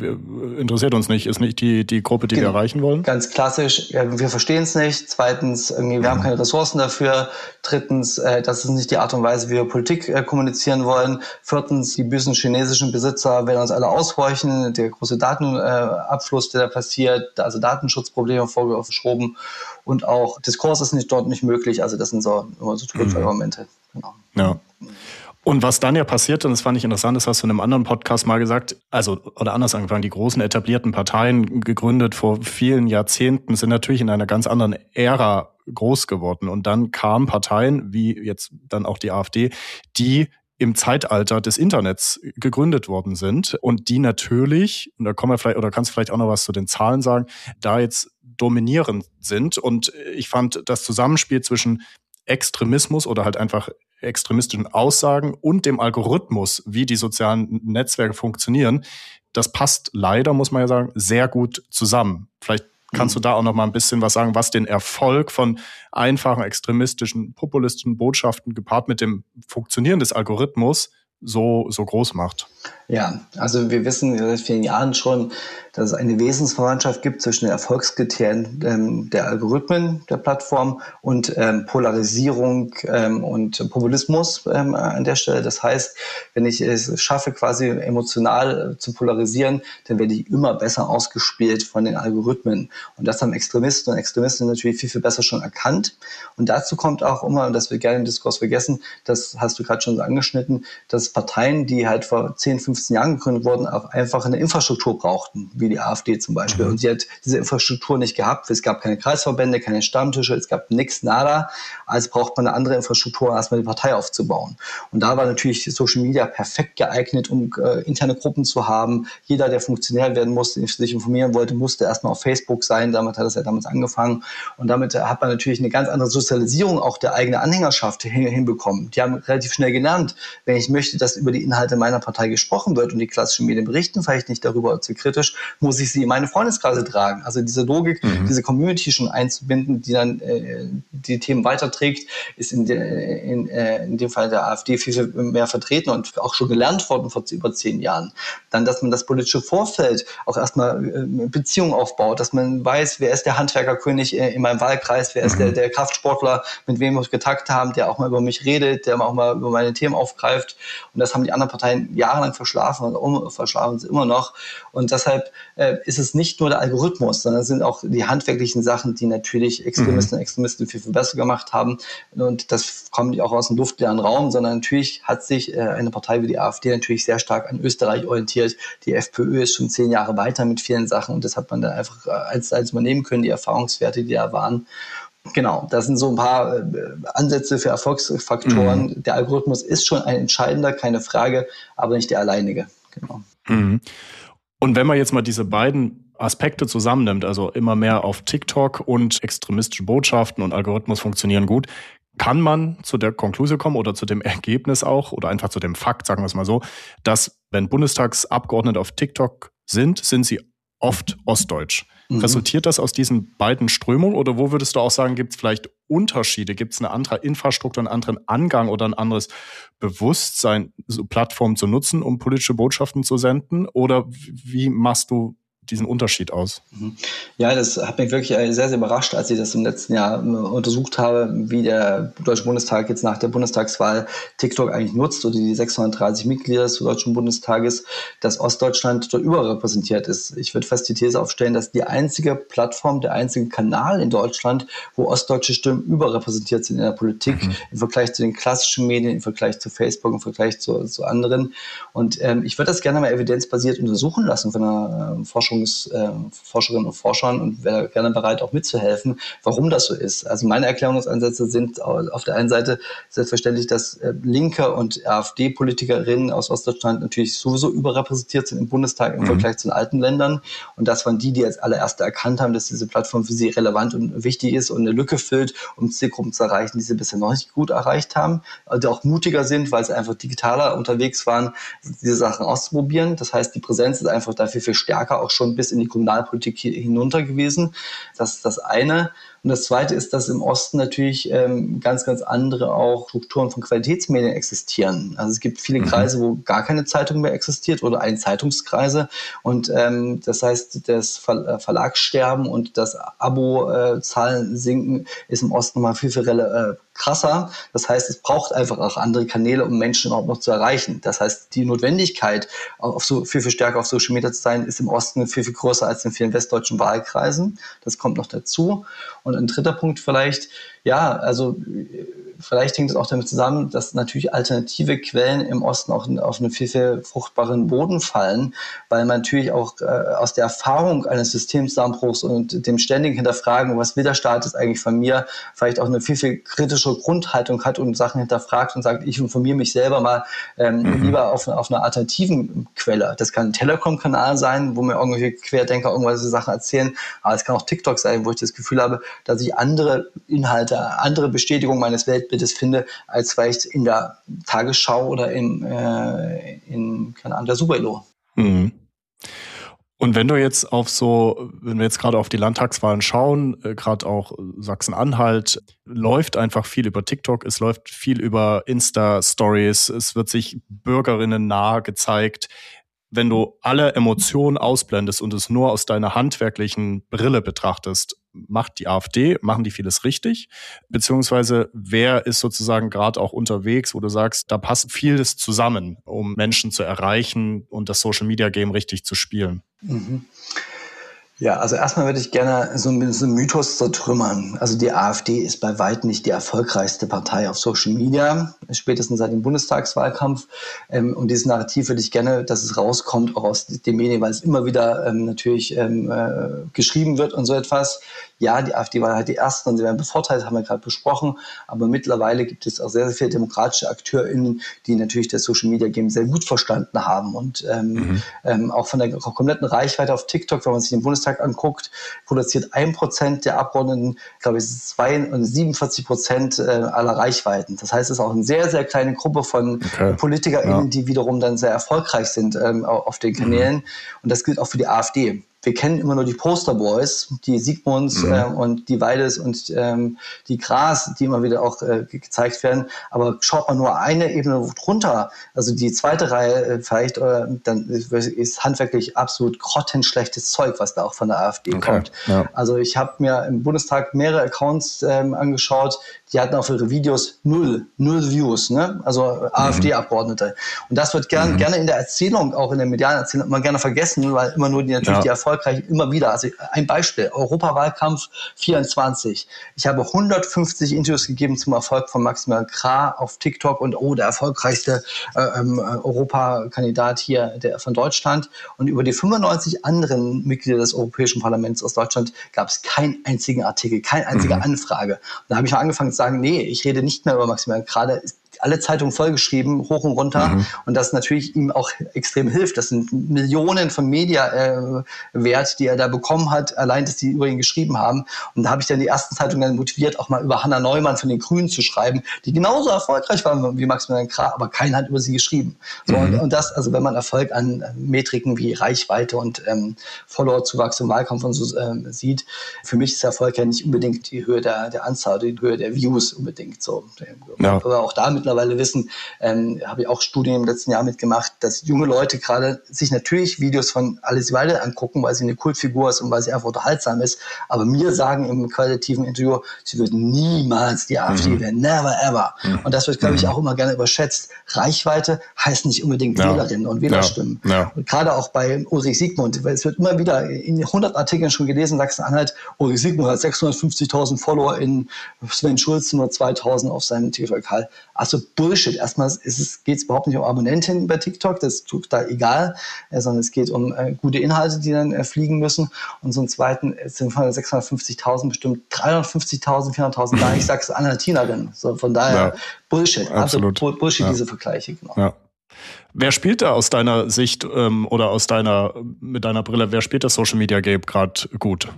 äh, interessiert uns nicht, ist nicht die, die Gruppe, die genau. wir erreichen wollen? Ganz klassisch, ja, wir verstehen es nicht. Zweitens, irgendwie, wir mhm. haben keine Ressourcen dafür. Drittens, äh, das ist nicht die Art und Weise, wie wir Politik äh, kommunizieren wollen. Viertens, die bösen chinesischen Besitzer werden uns alle aushorchen. Der große Datenabfluss, äh, der da passiert, also Datenschutzprobleme vorgeschoben. Und auch Diskurs ist nicht, dort nicht möglich. Also das sind so, immer so Totschlagargumente. Mhm. Genau. Ja. Und was dann ja passiert, und das fand ich interessant, das hast du in einem anderen Podcast mal gesagt, also, oder anders angefangen, die großen etablierten Parteien, gegründet vor vielen Jahrzehnten, sind natürlich in einer ganz anderen Ära groß geworden. Und dann kamen Parteien, wie jetzt dann auch die AfD, die im Zeitalter des Internets gegründet worden sind und die natürlich, und da kommen wir vielleicht, oder kannst du vielleicht auch noch was zu den Zahlen sagen, da jetzt dominierend sind. Und ich fand das Zusammenspiel zwischen Extremismus oder halt einfach extremistischen Aussagen und dem Algorithmus, wie die sozialen Netzwerke funktionieren, das passt leider, muss man ja sagen, sehr gut zusammen. Vielleicht kannst du da auch noch mal ein bisschen was sagen, was den Erfolg von einfachen, extremistischen, populistischen Botschaften gepaart mit dem Funktionieren des Algorithmus so, so groß macht? Ja, also wir wissen seit vielen Jahren schon, dass es eine Wesensverwandtschaft gibt zwischen den Erfolgskriterien ähm, der Algorithmen der Plattform und ähm, Polarisierung ähm, und Populismus ähm, an der Stelle. Das heißt, wenn ich es schaffe, quasi emotional äh, zu polarisieren, dann werde ich immer besser ausgespielt von den Algorithmen. Und das haben Extremisten und Extremisten natürlich viel, viel besser schon erkannt. Und dazu kommt auch immer, und das wird gerne im Diskurs vergessen, das hast du gerade schon so angeschnitten, dass Parteien, die halt vor zehn, fünfzehn Jahren gegründet wurden, auch einfach eine Infrastruktur brauchten, wie die AfD zum Beispiel. Mhm. Und sie hat diese Infrastruktur nicht gehabt. Es gab keine Kreisverbände, keine Stammtische, es gab nichts, nada. Also braucht man eine andere Infrastruktur, erstmal die Partei aufzubauen. Und da war natürlich Social Media perfekt geeignet, um äh, interne Gruppen zu haben. Jeder, der Funktionär werden musste, sich informieren wollte, musste erstmal auf Facebook sein. Damit hat es ja damals angefangen. Und damit hat man natürlich eine ganz andere Sozialisierung auch der eigenen Anhängerschaft hin, hinbekommen. Die haben relativ schnell gelernt, wenn ich möchte, dass über die Inhalte meiner Partei gesprochen wird und die klassischen Medien berichten vielleicht nicht darüber zu kritisch, muss ich sie in meine Freundeskreise tragen. Also diese Logik, mhm. diese Community schon einzubinden, die dann äh, die Themen weiterträgt, ist in, de, in, äh, in dem Fall der AfD viel, viel mehr vertreten und auch schon gelernt worden vor über zehn Jahren. Dann, dass man das politische Vorfeld auch erstmal äh, Beziehungen aufbaut, dass man weiß, wer ist der Handwerkerkönig äh, in meinem Wahlkreis, wer mhm. ist der, der Kraftsportler, mit wem wir uns getagt haben, der auch mal über mich redet, der auch mal über meine Themen aufgreift. Und das haben die anderen Parteien jahrelang verschlafen und um, verschlafen sie immer noch. Und deshalb äh, ist es nicht nur der Algorithmus, sondern es sind auch die handwerklichen Sachen, die natürlich Extremisten und Extremisten viel, viel besser gemacht haben. Und das kommt auch aus dem luftleeren Raum, sondern natürlich hat sich äh, eine Partei wie die AfD natürlich sehr stark an Österreich orientiert. Die FPÖ ist schon zehn Jahre weiter mit vielen Sachen und das hat man dann einfach äh, als, als übernehmen können, die Erfahrungswerte, die da waren. Genau, das sind so ein paar äh, Ansätze für Erfolgsfaktoren. Mhm. Der Algorithmus ist schon ein entscheidender, keine Frage, aber nicht der alleinige. Genau. Mhm. Und wenn man jetzt mal diese beiden Aspekte zusammennimmt, also immer mehr auf TikTok und extremistische Botschaften und Algorithmus funktionieren gut, kann man zu der Konklusion kommen oder zu dem Ergebnis auch oder einfach zu dem Fakt, sagen wir es mal so, dass wenn Bundestagsabgeordnete auf TikTok sind, sind sie oft ostdeutsch. Mhm. Resultiert das aus diesen beiden Strömungen oder wo würdest du auch sagen, gibt es vielleicht Unterschiede? Gibt es eine andere Infrastruktur, einen anderen Angang oder ein anderes Bewusstsein, so Plattformen zu nutzen, um politische Botschaften zu senden? Oder wie machst du diesen Unterschied aus? Ja, das hat mich wirklich sehr, sehr überrascht, als ich das im letzten Jahr untersucht habe, wie der Deutsche Bundestag jetzt nach der Bundestagswahl TikTok eigentlich nutzt oder die sechshundertdreißig Mitglieder des Deutschen Bundestages, dass Ostdeutschland dort überrepräsentiert ist. Ich würde fast die These aufstellen, dass die einzige Plattform, der einzige Kanal in Deutschland, wo ostdeutsche Stimmen überrepräsentiert sind in der Politik, mhm. im Vergleich zu den klassischen Medien, im Vergleich zu Facebook, im Vergleich zu, zu anderen. Und ähm, ich würde das gerne mal evidenzbasiert untersuchen lassen von einer äh, Forschung Äh, Forscherinnen und Forschern und wäre gerne bereit, auch mitzuhelfen, warum das so ist. Also meine Erklärungsansätze sind auf der einen Seite selbstverständlich, dass äh, linke und AfD-Politikerinnen aus Ostdeutschland natürlich sowieso überrepräsentiert sind im Bundestag im mhm. Vergleich zu den alten Ländern. Und das waren die, die als allererste erkannt haben, dass diese Plattform für sie relevant und wichtig ist und eine Lücke füllt, um Zielgruppen zu erreichen, die sie bisher noch nicht gut erreicht haben. Also auch mutiger sind, weil sie einfach digitaler unterwegs waren, diese Sachen auszuprobieren. Das heißt, die Präsenz ist einfach dafür viel stärker, auch schon bis in die Kommunalpolitik hinunter gewesen. Das ist das eine. Und das Zweite ist, dass im Osten natürlich ähm, ganz, ganz andere auch Strukturen von Qualitätsmedien existieren. Also es gibt viele Kreise, wo gar keine Zeitung mehr existiert oder ein Zeitungskreise. Und ähm, das heißt, das Ver- Verlagssterben und das Abo-Zahlen sinken ist im Osten nochmal viel, viel äh, krasser. Das heißt, es braucht einfach auch andere Kanäle, um Menschen überhaupt noch zu erreichen. Das heißt, die Notwendigkeit, auf so viel, viel stärker auf Social Media zu sein, ist im Osten viel, viel größer als in vielen westdeutschen Wahlkreisen. Das kommt noch dazu. Und ein dritter Punkt vielleicht, ja, also vielleicht hängt es auch damit zusammen, dass natürlich alternative Quellen im Osten auch auf einen viel, viel fruchtbaren Boden fallen, weil man natürlich auch äh, aus der Erfahrung eines Systemzusammenbruchs und dem ständigen Hinterfragen, was will der Staat jetzt eigentlich von mir, vielleicht auch eine viel, viel kritische Grundhaltung hat und Sachen hinterfragt und sagt, ich informiere mich selber mal ähm, mhm. lieber auf, auf einer alternativen Quelle. Das kann ein Telekom-Kanal sein, wo mir irgendwelche Querdenker irgendwelche Sachen erzählen, aber es kann auch TikTok sein, wo ich das Gefühl habe, dass ich andere Inhalte, andere Bestätigung meines Weltbildes finde, als vielleicht in der Tagesschau oder in, äh, in keine Ahnung, der Super-Elo. Mhm. Und wenn du jetzt auf so, wenn wir jetzt gerade auf die Landtagswahlen schauen, äh, gerade auch Sachsen-Anhalt, läuft einfach viel über TikTok, es läuft viel über Insta-Stories, es wird sich Bürgerinnen nahe gezeigt. Wenn du alle Emotionen ausblendest und es nur aus deiner handwerklichen Brille betrachtest, macht die AfD, machen die vieles richtig? Beziehungsweise wer ist sozusagen gerade auch unterwegs, wo du sagst, da passt vieles zusammen, um Menschen zu erreichen und das Social-Media-Game richtig zu spielen? Mhm. Ja, also erstmal würde ich gerne so ein, so einen Mythos zertrümmern. Also die AfD ist bei weitem nicht die erfolgreichste Partei auf Social Media, spätestens seit dem Bundestagswahlkampf. Ähm, und dieses Narrativ würde ich gerne, dass es rauskommt, auch aus den Medien, weil es immer wieder ähm, natürlich ähm, äh, geschrieben wird und so etwas. Ja, die AfD war halt die Ersten und sie werden bevorteilt, haben wir gerade besprochen. Aber mittlerweile gibt es auch sehr, sehr viele demokratische AkteurInnen, die natürlich das Social-Media-Game sehr gut verstanden haben. Und ähm, mhm. ähm, auch von der kompletten Reichweite auf TikTok, wenn man sich den Bundestag anguckt, produziert ein Prozent der Abgeordneten, glaube ich, siebenundvierzig Prozent aller Reichweiten. Das heißt, es ist auch eine sehr, sehr kleine Gruppe von okay. PolitikerInnen, ja. die wiederum dann sehr erfolgreich sind ähm, auf den Kanälen. Mhm. Und das gilt auch für die AfD. Wir kennen immer nur die Posterboys, die Sigmunds mhm. äh, und die Weides und ähm, die Gras, die immer wieder auch äh, gezeigt werden. Aber schaut man nur eine Ebene drunter, also die zweite Reihe äh, vielleicht, äh, dann ist handwerklich absolut grottenschlechtes Zeug, was da auch von der AfD okay. kommt. Ja. Also ich habe mir im Bundestag mehrere Accounts ähm, angeschaut, die hatten auf ihre Videos null, null Views, ne? Also mhm. AfD-Abgeordnete. Und das wird gern, mhm. gerne in der Erzählung, auch in der medialen Erzählung, immer gerne vergessen, weil immer nur die natürlich ja. die erfolgreich immer wieder. Also ein Beispiel, Europawahlkampf vierundzwanzig. Ich habe hundertfünfzig Interviews gegeben zum Erfolg von Maximilian Krah auf TikTok und oh, der erfolgreichste äh, ähm, Europakandidat hier der, von Deutschland. Und über die fünfundneunzig anderen Mitglieder des Europäischen Parlaments aus Deutschland gab es keinen einzigen Artikel, keine einzige mhm. Anfrage. Und da habe ich mal angefangen zu sagen, nee, ich rede nicht mehr über Maximilian Krah, der ist alle Zeitungen vollgeschrieben, hoch und runter. Mhm. Und das natürlich ihm auch extrem hilft. Das sind Millionen von Media-Wert, äh, die er da bekommen hat, allein, dass die über ihn geschrieben haben. Und da habe ich dann die ersten Zeitungen dann motiviert, auch mal über Hanna Neumann von den Grünen zu schreiben, die genauso erfolgreich waren wie Maximilian Krah, aber keiner hat über sie geschrieben. So, mhm. und, und das, also wenn man Erfolg an Metriken wie Reichweite und ähm, Followerzuwachs im Wahlkampf und so ähm, sieht, für mich ist Erfolg ja nicht unbedingt die Höhe der, der Anzahl, die Höhe der Views unbedingt. So. Ja. Aber auch damit mittlerweile wissen, ähm, habe ich auch Studien im letzten Jahr mitgemacht, dass junge Leute gerade sich natürlich Videos von Alice Weidel angucken, weil sie eine Kultfigur ist und weil sie einfach unterhaltsam ist, aber mir sagen im qualitativen Interview, sie wird niemals die AfD mhm. werden, never ever. Mhm. Und das wird, glaube ich, auch immer gerne überschätzt. Reichweite heißt nicht unbedingt ja. Wählerinnen und Wählerstimmen. Ja. Ja. Und gerade auch bei Ulrich Siegmund, weil es wird immer wieder in hundert Artikeln schon gelesen, Sachsen-Anhalt, Ulrich Siegmund hat sechshundertfünfzigtausend Follower, in Sven Schulz nur zweitausend auf seinem TikTok-Kanal. Also Bullshit. Erstmal geht es überhaupt nicht um Abonnenten bei TikTok, das ist total egal, äh, sondern es geht um äh, gute Inhalte, die dann äh, fliegen müssen. Und zum Zweiten sind von sechshundertfünfzigtausend bestimmt dreihundertfünfzigtausend, vierhunderttausend gar nicht Sachsen-Anhaltinerinnen. So, von daher ja, Bullshit. Absolut. Also Bullshit, ja. diese Vergleiche. Genau. Ja. Wer spielt da aus deiner Sicht ähm, oder aus deiner, mit deiner Brille, wer spielt das Social Media Game gerade gut?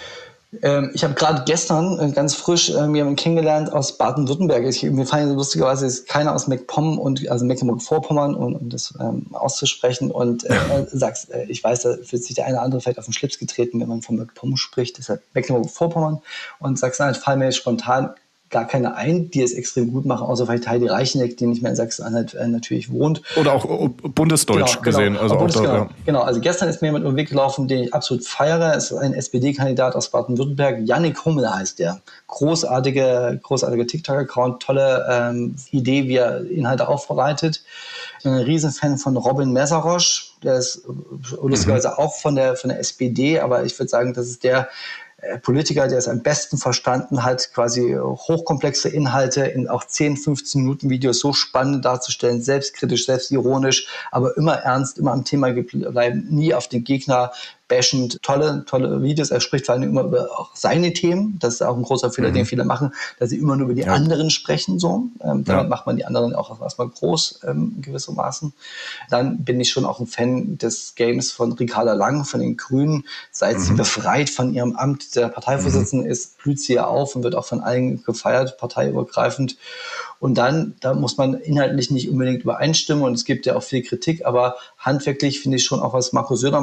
Ähm, ich habe gerade gestern äh, ganz frisch äh, jemanden kennengelernt aus Baden-Württemberg. Ich, mir fallen lustigerweise ist keiner aus MacPom und also Mecklenburg-Vorpommern, um, um das ähm, auszusprechen. Und äh, äh, sagst, äh, ich weiß, da wird sich der eine oder andere vielleicht auf den Schlips getreten, wenn man von MacPom spricht. Deshalb Mecklenburg-Vorpommern und Sachsen-Anhalt fallen mir spontan gar keine ein, die es extrem gut machen, außer vielleicht Heidi Reicheneck, die nicht mehr in Sachsen-Anhalt äh, natürlich wohnt. Oder auch bundesdeutsch genau, gesehen. Genau, also auch Bundes, da, genau, ja. genau, also gestern ist mir jemand über den Weg gelaufen, den ich absolut feiere. Es ist ein S P D-Kandidat aus Baden-Württemberg. Yannick Hummel heißt der. Großartige, großartiger TikTok-Account, tolle ähm, Idee, wie er Inhalte aufbereitet. Ich bin ein Riesenfan von Robin Messerosch. Der ist lustigerweise mhm. auch von der, von der S P D, aber ich würde sagen, das ist der Politiker, der es am besten verstanden hat, quasi hochkomplexe Inhalte in auch zehn, fünfzehn Minuten Videos so spannend darzustellen, selbstkritisch, selbstironisch, aber immer ernst, immer am Thema bleiben, nie auf den Gegner bashend, tolle, tolle Videos. Er spricht vor allem immer über auch seine Themen. Das ist auch ein großer Fehler, mhm. den viele machen, dass sie immer nur über die ja. anderen sprechen. So. Ähm, damit ja. macht man die anderen auch erstmal groß, ähm, gewissermaßen. Dann bin ich schon auch ein Fan des Games von Ricarda Lang, von den Grünen. Seit mhm. sie befreit von ihrem Amt der Parteivorsitzenden mhm. ist, blüht sie ja auf und wird auch von allen gefeiert, parteiübergreifend. Und dann, da muss man inhaltlich nicht unbedingt übereinstimmen und es gibt ja auch viel Kritik, aber handwerklich finde ich schon auch, was Markus Söder macht,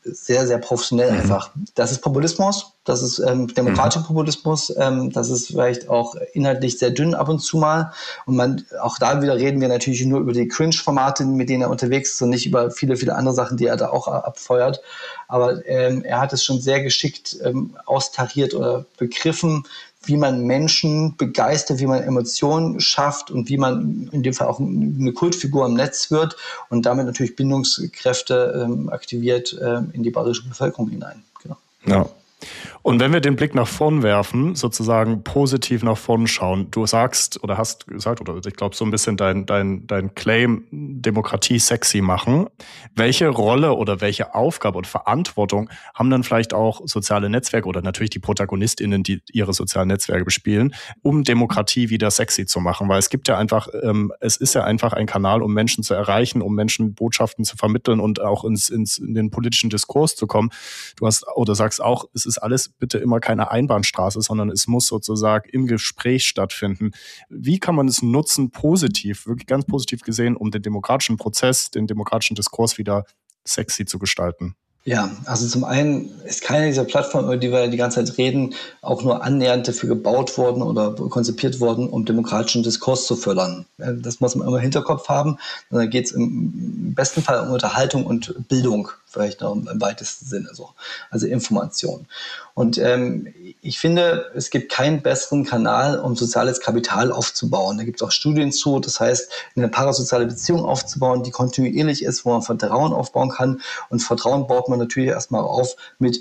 sehr, sehr professionell mhm. einfach. Das ist Populismus, das ist ähm, demokratischer mhm. Populismus, ähm, das ist vielleicht auch inhaltlich sehr dünn ab und zu mal. Und man, auch da wieder reden wir natürlich nur über die Cringe-Formate, mit denen er unterwegs ist und nicht über viele, viele andere Sachen, die er da auch abfeuert. Aber ähm, er hat es schon sehr geschickt ähm, austariert oder begriffen, wie man Menschen begeistert, wie man Emotionen schafft und wie man in dem Fall auch eine Kultfigur im Netz wird und damit natürlich Bindungskräfte ähm, aktiviert ähm, in die bayerische Bevölkerung hinein. Genau. Ja. Und wenn wir den Blick nach vorn werfen, sozusagen positiv nach vorn schauen, du sagst oder hast gesagt, oder ich glaube so ein bisschen dein, dein, dein Claim, Demokratie sexy machen. Welche Rolle oder welche Aufgabe und Verantwortung haben dann vielleicht auch soziale Netzwerke oder natürlich die ProtagonistInnen, die ihre sozialen Netzwerke bespielen, um Demokratie wieder sexy zu machen? Weil es gibt ja einfach, ähm, es ist ja einfach ein Kanal, um Menschen zu erreichen, um Menschen Botschaften zu vermitteln und auch ins, ins, in den politischen Diskurs zu kommen. Du hast oder sagst auch, es ist alles bitte immer keine Einbahnstraße, sondern es muss sozusagen im Gespräch stattfinden. Wie kann man es nutzen, positiv, wirklich ganz positiv gesehen, um den demokratischen Prozess, den demokratischen Diskurs wieder sexy zu gestalten? Ja, also zum einen ist keine dieser Plattformen, über die wir die ganze Zeit reden, auch nur annähernd dafür gebaut worden oder konzipiert worden, um demokratischen Diskurs zu fördern. Das muss man immer im Hinterkopf haben. Und da geht es im besten Fall um Unterhaltung und Bildung, vielleicht noch im weitesten Sinne so. Also Information. Und ähm, ich finde, es gibt keinen besseren Kanal, um soziales Kapital aufzubauen. Da gibt es auch Studien zu. Das heißt, eine parasoziale Beziehung aufzubauen, die kontinuierlich ist, wo man Vertrauen aufbauen kann. Und Vertrauen baut man natürlich erstmal auf mit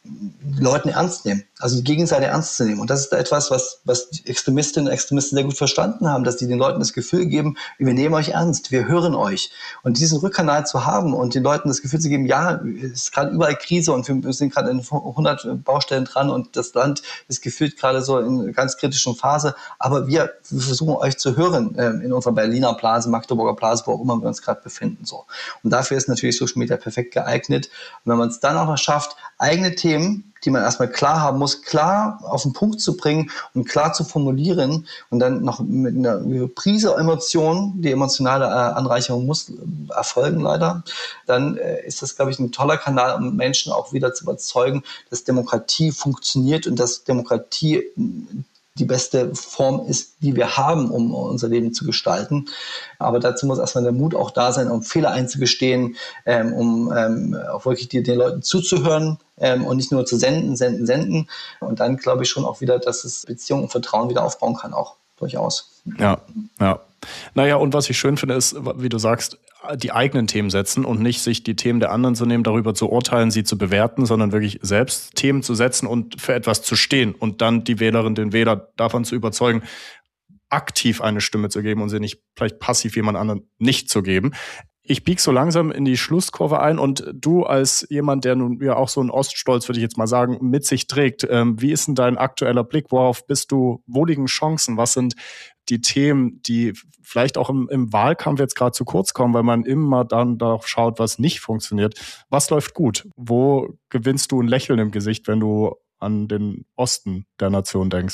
Leuten ernst nehmen, also die Gegenseite ernst zu nehmen. Und das ist etwas, was, was die Extremistinnen und Extremisten sehr gut verstanden haben, dass die den Leuten das Gefühl geben, wir nehmen euch ernst, wir hören euch. Und diesen Rückkanal zu haben und den Leuten das Gefühl zu geben, ja, es ist gerade überall Krise und wir sind gerade in hundert Baustellen dran und das Land ist gefühlt gerade so in einer ganz kritischen Phase, aber wir, wir versuchen euch zu hören äh, in unserer Berliner Blase, Magdeburger Blase, wo auch immer wir uns gerade befinden. So. Und dafür ist natürlich Social Media perfekt geeignet. Und wenn man es dann auch noch schafft, eigene Themen, die man erstmal klar haben muss, klar auf den Punkt zu bringen und klar zu formulieren und dann noch mit einer Prise Emotion, die emotionale Anreicherung muss erfolgen leider, dann ist das, glaube ich, ein toller Kanal, um Menschen auch wieder zu überzeugen, dass Demokratie funktioniert und dass Demokratie die beste Form ist, die wir haben, um unser Leben zu gestalten. Aber dazu muss erstmal der Mut auch da sein, um Fehler einzugestehen, ähm, um ähm, auch wirklich die, den Leuten zuzuhören ähm, und nicht nur zu senden, senden, senden. Und dann glaube ich schon auch wieder, dass es Beziehungen und Vertrauen wieder aufbauen kann, auch durchaus. Ja, ja. Naja, und was ich schön finde, ist, wie du sagst, die eigenen Themen setzen und nicht sich die Themen der anderen zu nehmen, darüber zu urteilen, sie zu bewerten, sondern wirklich selbst Themen zu setzen und für etwas zu stehen und dann die Wählerin, den Wähler davon zu überzeugen, aktiv eine Stimme zu geben und sie nicht vielleicht passiv jemand anderen nicht zu geben. Ich biege so langsam in die Schlusskurve ein und du als jemand, der nun ja auch so einen Oststolz, würde ich jetzt mal sagen, mit sich trägt, ähm, wie ist denn dein aktueller Blick? Worauf bist du, wo liegen Chancen? Was sind die Themen, die vielleicht auch im, im Wahlkampf jetzt gerade zu kurz kommen, weil man immer dann darauf schaut, was nicht funktioniert? Was läuft gut? Wo gewinnst du ein Lächeln im Gesicht, wenn du an den Osten der Nation denkst?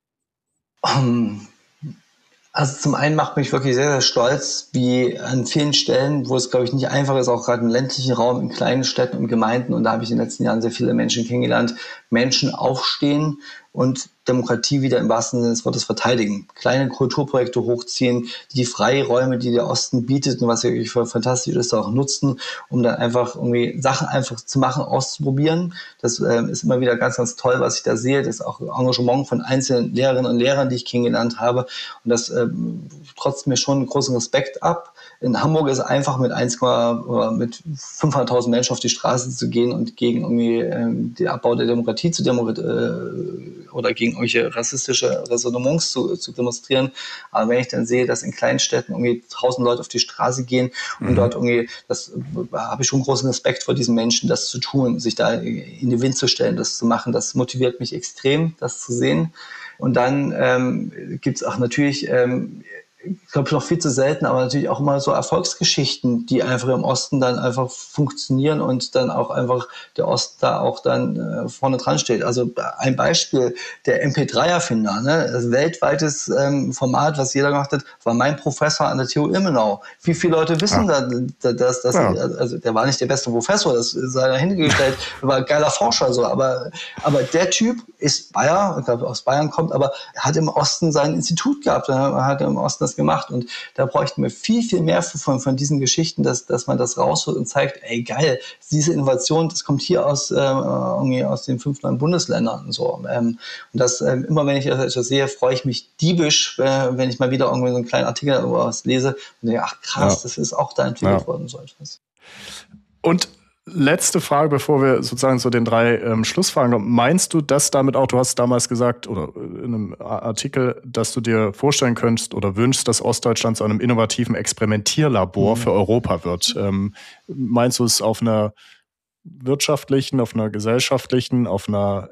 Um Also zum einen macht mich wirklich sehr, sehr stolz, wie an vielen Stellen, wo es, glaube ich, nicht einfach ist, auch gerade im ländlichen Raum, in kleinen Städten und Gemeinden, und da habe ich in den letzten Jahren sehr viele Menschen kennengelernt, Menschen aufstehen und Demokratie wieder im wahrsten Sinne des Wortes verteidigen. Kleine Kulturprojekte hochziehen, die Freiräume, die der Osten bietet und was wirklich fantastisch ist, auch nutzen, um dann einfach irgendwie Sachen einfach zu machen, auszuprobieren. Das äh, ist immer wieder ganz, ganz toll, was ich da sehe. Das ist auch Engagement von einzelnen Lehrerinnen und Lehrern, die ich kennengelernt habe. Und das äh, trotzt mir schon einen großen Respekt ab. In Hamburg ist es einfach mit eins, oder mit fünfhunderttausend Menschen auf die Straße zu gehen und gegen irgendwie äh, den Abbau der Demokratie zu demonstrieren äh, oder gegen irgendwelche rassistische Resonanz zu, zu demonstrieren. Aber wenn ich dann sehe, dass in kleinen Städten irgendwie tausend Leute auf die Straße gehen und mhm. dort irgendwie, das habe ich schon großen Respekt vor diesen Menschen, das zu tun, sich da in den Wind zu stellen, das zu machen, das motiviert mich extrem, das zu sehen. Und dann ähm, gibt es auch natürlich ähm, ich glaube noch viel zu selten, aber natürlich auch immer so Erfolgsgeschichten, die einfach im Osten dann einfach funktionieren und dann auch einfach der Osten da auch dann äh, vorne dran steht. Also ein Beispiel, der M P drei Erfinder, ne? Das weltweites ähm, Format, was jeder gemacht hat, war mein Professor an der T U Ilmenau. Wie viele Leute wissen ja. da, dass, dass ja. also der war nicht der beste Professor, das sei dahingestellt, war ein geiler Forscher, so, aber, aber der Typ ist Bayer, ich glaube aus Bayern kommt, aber er hat im Osten sein Institut gehabt, er hat im Osten das gemacht und da bräuchten wir viel, viel mehr von, von diesen Geschichten, dass, dass man das rausholt und zeigt, ey geil, diese Innovation, das kommt hier aus, äh, irgendwie aus den fünf neuen Bundesländern und so. Ähm, und das, äh, immer wenn ich das sehe, freue ich mich diebisch, äh, wenn ich mal wieder irgendwie so einen kleinen Artikel oder was lese und denke, ach krass, ja. das ist auch da entwickelt ja. worden, so etwas. Und letzte Frage, bevor wir sozusagen zu den drei ähm, Schlussfragen kommen. Meinst du, dass damit auch, du hast damals gesagt, oder in einem Artikel, dass du dir vorstellen könntest oder wünschst, dass Ostdeutschland zu einem innovativen Experimentierlabor mhm. für Europa wird? Ähm, meinst du es auf einer wirtschaftlichen, auf einer gesellschaftlichen, auf einer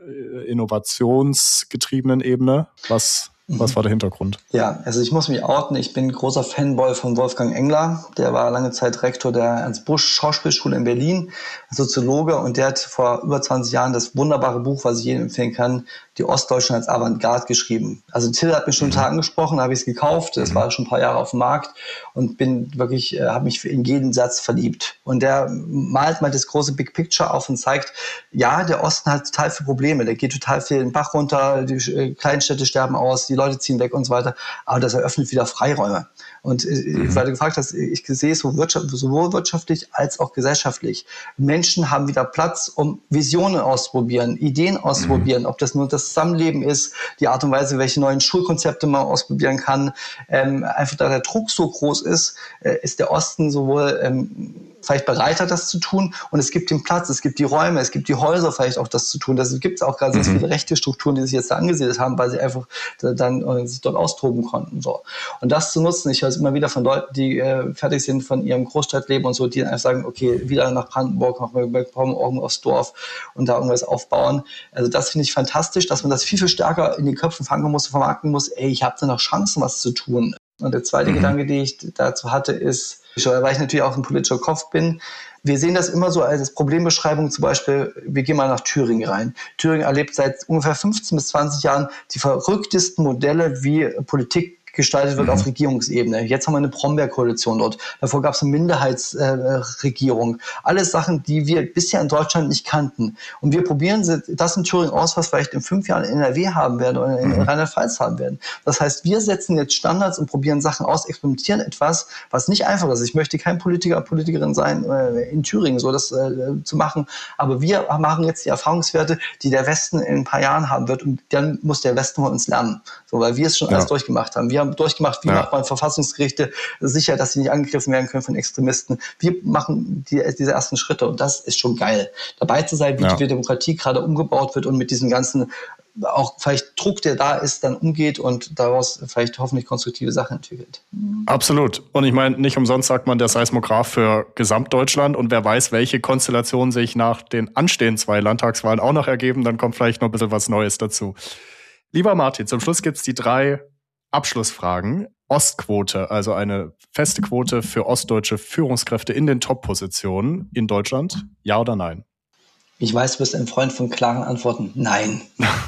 innovationsgetriebenen Ebene? Was... Was war der Hintergrund? Ja, also ich muss mich outen. Ich bin großer Fanboy von Wolfgang Engler. Der war lange Zeit Rektor der Ernst Busch Schauspielschule in Berlin, Soziologe. Und der hat vor über zwanzig Jahren das wunderbare Buch, was ich jedem empfehlen kann, Die Ostdeutschen als Avantgarde geschrieben. Also Till hat mich schon mhm. total angesprochen, habe ich es gekauft. Das mhm. war schon ein paar Jahre auf dem Markt und bin wirklich, äh, habe mich in jeden Satz verliebt. Und der malt mal das große Big Picture auf und zeigt, ja, der Osten hat total viele Probleme. Der geht total viel den Bach runter, die äh, Kleinstädte sterben aus, die Leute ziehen weg und so weiter. Aber das eröffnet wieder Freiräume. Und äh, mhm. weil du gefragt hast, ich sehe es so wirtschaft, sowohl wirtschaftlich als auch gesellschaftlich. Menschen haben wieder Platz, um Visionen auszuprobieren, Ideen auszuprobieren, mhm. ob das nur das Zusammenleben ist, die Art und Weise, welche neuen Schulkonzepte man ausprobieren kann. Ähm, einfach da der Druck so groß ist, äh, ist der Osten sowohl ähm, vielleicht bereiter, das zu tun. Und es gibt den Platz, es gibt die Räume, es gibt die Häuser vielleicht auch, das zu tun. Das gibt es auch gerade mhm. sehr viele rechte Strukturen, die sich jetzt da angesiedelt haben, weil sie einfach da, dann äh, sich dort austoben konnten. So. Und das zu nutzen, ich höre es immer wieder von Leuten, die äh, fertig sind von ihrem Großstadtleben und so, die dann einfach sagen, okay, wieder nach Brandenburg, nach Mecklenburg aufs Dorf und da irgendwas aufbauen. Also das finde ich fantastisch, dass man das viel, viel stärker in den Köpfen fangen muss, vermarkten muss. Ey, ich habe da noch Chancen, was zu tun. Und der zweite mhm. Gedanke, den ich dazu hatte, ist, weil ich natürlich auch ein politischer Kopf bin, wir sehen das immer so als Problembeschreibung, zum Beispiel, wir gehen mal nach Thüringen rein. Thüringen erlebt seit ungefähr fünfzehn bis zwanzig Jahren die verrücktesten Modelle, wie Politik gestaltet wird mhm. auf Regierungsebene. Jetzt haben wir eine Brombeer-Koalition dort. Davor gab es eine Minderheitsregierung. Äh, Alles Sachen, die wir bisher in Deutschland nicht kannten. Und wir probieren das in Thüringen aus, was vielleicht in fünf Jahren in N R W haben werden oder in mhm. Rheinland-Pfalz haben werden. Das heißt, wir setzen jetzt Standards und probieren Sachen aus, experimentieren etwas, was nicht einfach ist. Ich möchte kein Politiker, Politikerin sein äh, in Thüringen, so das äh, zu machen. Aber wir machen jetzt die Erfahrungswerte, die der Westen in ein paar Jahren haben wird. Und dann muss der Westen von uns lernen. So, weil wir es schon ja. alles durchgemacht haben. Wir haben durchgemacht, wie ja. macht man Verfassungsgerichte sicher, dass sie nicht angegriffen werden können von Extremisten. Wir machen die, diese ersten Schritte und das ist schon geil. Dabei zu sein, wie ja. die Demokratie gerade umgebaut wird und mit diesem ganzen auch vielleicht Druck, der da ist, dann umgeht und daraus vielleicht hoffentlich konstruktive Sachen entwickelt. Absolut. Und ich meine, nicht umsonst sagt man der Seismograph für Gesamtdeutschland und wer weiß, welche Konstellationen sich nach den anstehenden zwei Landtagswahlen auch noch ergeben, dann kommt vielleicht noch ein bisschen was Neues dazu. Lieber Martin, zum Schluss gibt's die drei Abschlussfragen. Ostquote, also eine feste Quote für ostdeutsche Führungskräfte in den Top-Positionen in Deutschland. Ja oder nein? Ich weiß, du bist ein Freund von klaren Antworten. Nein.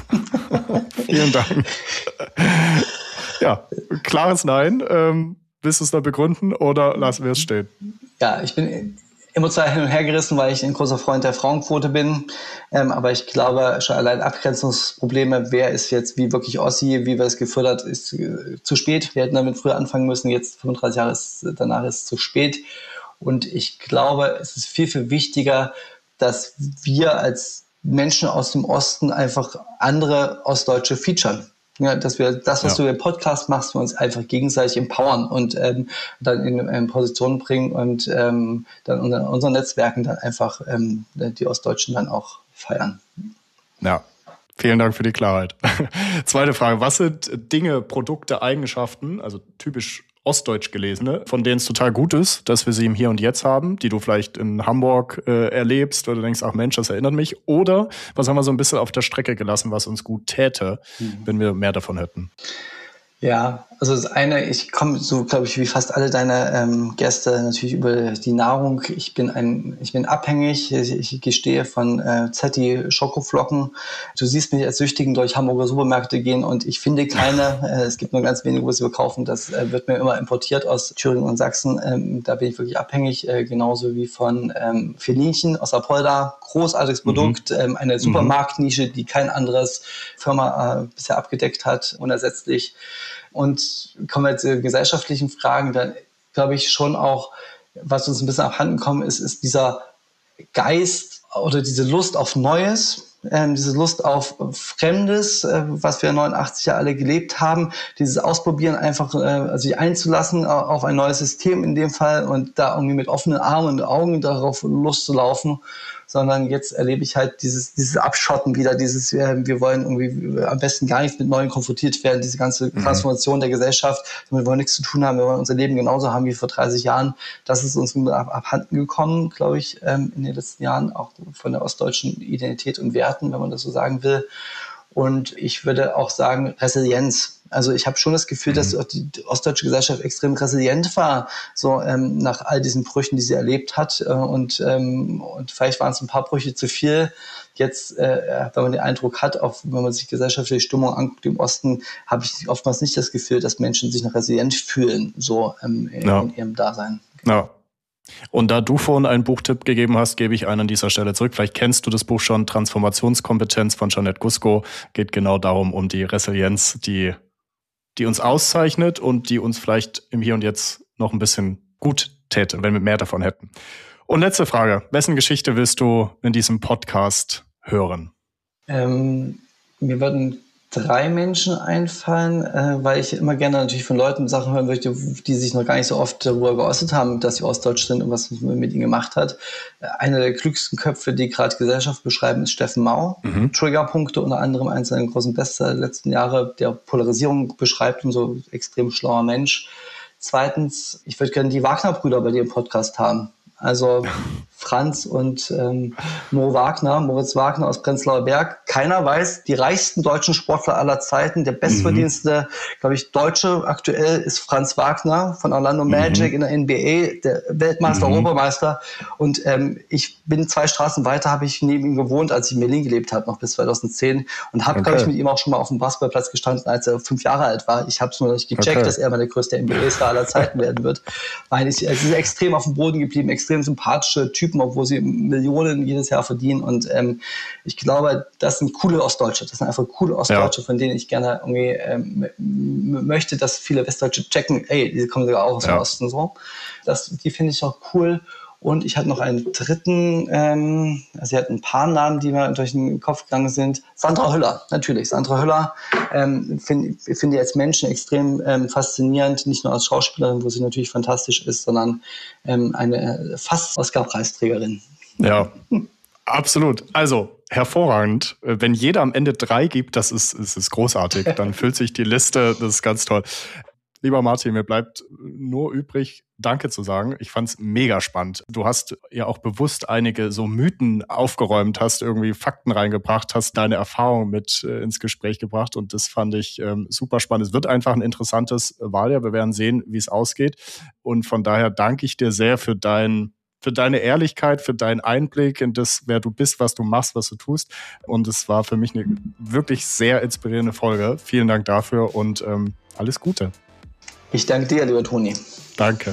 Vielen Dank. Ja, klares Nein. Ähm, willst du es da begründen oder lassen wir es stehen? Ja, ich bin emotional hin und her gerissen, weil ich ein großer Freund der Frauenquote bin. Ähm, aber ich glaube, schon allein Abgrenzungsprobleme, wer ist jetzt wie wirklich Ossi, wie wir es gefördert, ist äh, zu spät. Wir hätten damit früher anfangen müssen, jetzt fünfunddreißig Jahre ist, danach ist es zu spät. Und ich glaube, es ist viel, viel wichtiger, dass wir als Menschen aus dem Osten einfach andere Ostdeutsche featuren. Ja, dass wir das, was ja. du im Podcast machst, wir uns einfach gegenseitig empowern und ähm, dann in ähm, Positionen bringen und ähm, dann unter unseren Netzwerken dann einfach ähm, die Ostdeutschen dann auch feiern. Ja, vielen Dank für die Klarheit. Zweite Frage, was sind Dinge, Produkte, Eigenschaften, also typisch ostdeutsch gelesene, von denen es total gut ist, dass wir sie im Hier und Jetzt haben, die du vielleicht in Hamburg äh, erlebst oder denkst, ach Mensch, das erinnert mich. Oder was haben wir so ein bisschen auf der Strecke gelassen, was uns gut täte, mhm. wenn wir mehr davon hätten? Ja, also das eine, ich komme so, glaube ich, wie fast alle deine ähm, Gäste natürlich über die Nahrung. Ich bin ein, ich bin abhängig. Ich, ich gestehe von äh, Zetti Schokoflocken. Du siehst mich als Süchtigen durch Hamburger Supermärkte gehen und ich finde keine. Äh, es gibt nur ganz wenige, wo sie verkaufen. Das äh, wird mir immer importiert aus Thüringen und Sachsen. Ähm, da bin ich wirklich abhängig. Äh, genauso wie von ähm, Felinchen aus Apolda. Großartiges Produkt. Mhm. Ähm, eine Supermarktnische, die kein anderes Firma äh, bisher abgedeckt hat. Unersetzlich. Und kommen wir zu gesellschaftlichen Fragen, dann glaube ich schon auch, was uns ein bisschen abhanden kommen ist, ist dieser Geist oder diese Lust auf Neues, ähm, diese Lust auf Fremdes, äh, was wir neunundachtzig ja alle gelebt haben, dieses Ausprobieren einfach, äh, also sich einzulassen auf ein neues System in dem Fall und da irgendwie mit offenen Armen und Augen darauf loszulaufen, sondern jetzt erlebe ich halt dieses, dieses Abschotten wieder, dieses, wir, wir wollen irgendwie am besten gar nicht mit Neuem konfrontiert werden, diese ganze Transformation mhm. der Gesellschaft, wir wollen nichts zu tun haben, wir wollen unser Leben genauso haben wie vor dreißig Jahren. Das ist uns ab, abhanden gekommen, glaube ich, ähm, in den letzten Jahren, auch von der ostdeutschen Identität und Werten, wenn man das so sagen will. Und ich würde auch sagen, Resilienz. Also ich habe schon das Gefühl, dass die ostdeutsche Gesellschaft extrem resilient war, so ähm, nach all diesen Brüchen, die sie erlebt hat. Äh, und, ähm, und vielleicht waren es ein paar Brüche zu viel. Jetzt, äh, wenn man den Eindruck hat, auch wenn man sich gesellschaftliche Stimmung anguckt im Osten, habe ich oftmals nicht das Gefühl, dass Menschen sich noch resilient fühlen, so ähm, in, ja. in ihrem Dasein. Ja. Und da du vorhin einen Buchtipp gegeben hast, gebe ich einen an dieser Stelle zurück. Vielleicht kennst du das Buch schon, Transformationskompetenz von Jeanette Gusko. Geht genau darum, um die Resilienz, die, die uns auszeichnet und die uns vielleicht im Hier und Jetzt noch ein bisschen gut täte, wenn wir mehr davon hätten. Und letzte Frage. Wessen Geschichte willst du in diesem Podcast hören? Ähm, mir würden drei Menschen einfallen, äh, weil ich immer gerne natürlich von Leuten Sachen hören möchte, die sich noch gar nicht so oft darüber geäußert haben, dass sie ostdeutsch sind und was man mit ihnen gemacht hat. Einer der klügsten Köpfe, die gerade Gesellschaft beschreiben, ist Steffen Mau. Mhm. Triggerpunkte, unter anderem eins seiner großen Bestseller der letzten Jahre, der Polarisierung beschreibt und so extrem schlauer Mensch. Zweitens, ich würde gerne die Wagner-Brüder bei dir im Podcast haben. Also Franz und ähm, Mo Wagner, Moritz Wagner aus Prenzlauer Berg. Keiner weiß, die reichsten deutschen Sportler aller Zeiten, der bestverdienste, mhm. glaube ich, Deutsche aktuell ist Franz Wagner von Orlando Magic mhm. in der N B A, der Weltmeister, mhm. Europameister. Und ähm, ich bin zwei Straßen weiter, habe ich neben ihm gewohnt, als ich in Berlin gelebt habe, noch bis zweitausendzehn. Und habe, okay. glaube ich, mit ihm auch schon mal auf dem Basketballplatz gestanden, als er fünf Jahre alt war. Ich habe es nur nicht gecheckt, okay. dass er mal der größte N B A-Star aller Zeiten werden wird. Weil ich, es ist extrem auf dem Boden geblieben, extrem sympathische Typen, obwohl sie Millionen jedes Jahr verdienen. Und ähm, ich glaube, das sind coole Ostdeutsche. Das sind einfach coole Ostdeutsche, ja. von denen ich gerne irgendwie ähm, m- möchte, dass viele Westdeutsche checken, ey, die kommen sogar auch aus ja. dem Osten. So. Das, die finde ich auch cool. Und ich hatte noch einen dritten, ähm, also sie hat ein paar Namen, die mir durch den Kopf gegangen sind. Sandra Hüller, natürlich. Sandra Hüller ähm, finde find ich als Menschen extrem ähm, faszinierend, nicht nur als Schauspielerin, wo sie natürlich fantastisch ist, sondern ähm, eine fast Oscar-Preisträgerin. Ja, absolut. Also hervorragend. Wenn jeder am Ende drei gibt, das ist, das ist großartig. Dann füllt sich die Liste, das ist ganz toll. Lieber Martin, mir bleibt nur übrig, Danke zu sagen. Ich fand's mega spannend. Du hast ja auch bewusst einige so Mythen aufgeräumt, hast irgendwie Fakten reingebracht, hast deine Erfahrung mit äh, ins Gespräch gebracht und das fand ich ähm, super spannend. Es wird einfach ein interessantes Wahljahr. Wir werden sehen, wie es ausgeht. Und von daher danke ich dir sehr für dein für deine Ehrlichkeit, für deinen Einblick in das, wer du bist, was du machst, was du tust. Und es war für mich eine wirklich sehr inspirierende Folge. Vielen Dank dafür und ähm, alles Gute. Ich danke dir, lieber Toni. Danke.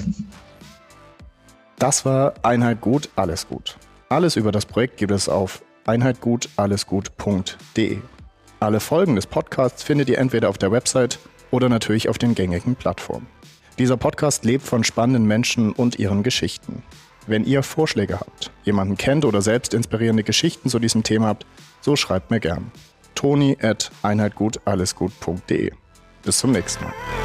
Das war Einheit gut, alles gut. Alles über das Projekt gibt es auf einheit gut alles gut punkt de. Alle Folgen des Podcasts findet ihr entweder auf der Website oder natürlich auf den gängigen Plattformen. Dieser Podcast lebt von spannenden Menschen und ihren Geschichten. Wenn ihr Vorschläge habt, jemanden kennt oder selbst inspirierende Geschichten zu diesem Thema habt, so schreibt mir gern. toni at einheit gut alles gut punkt de. Bis zum nächsten Mal.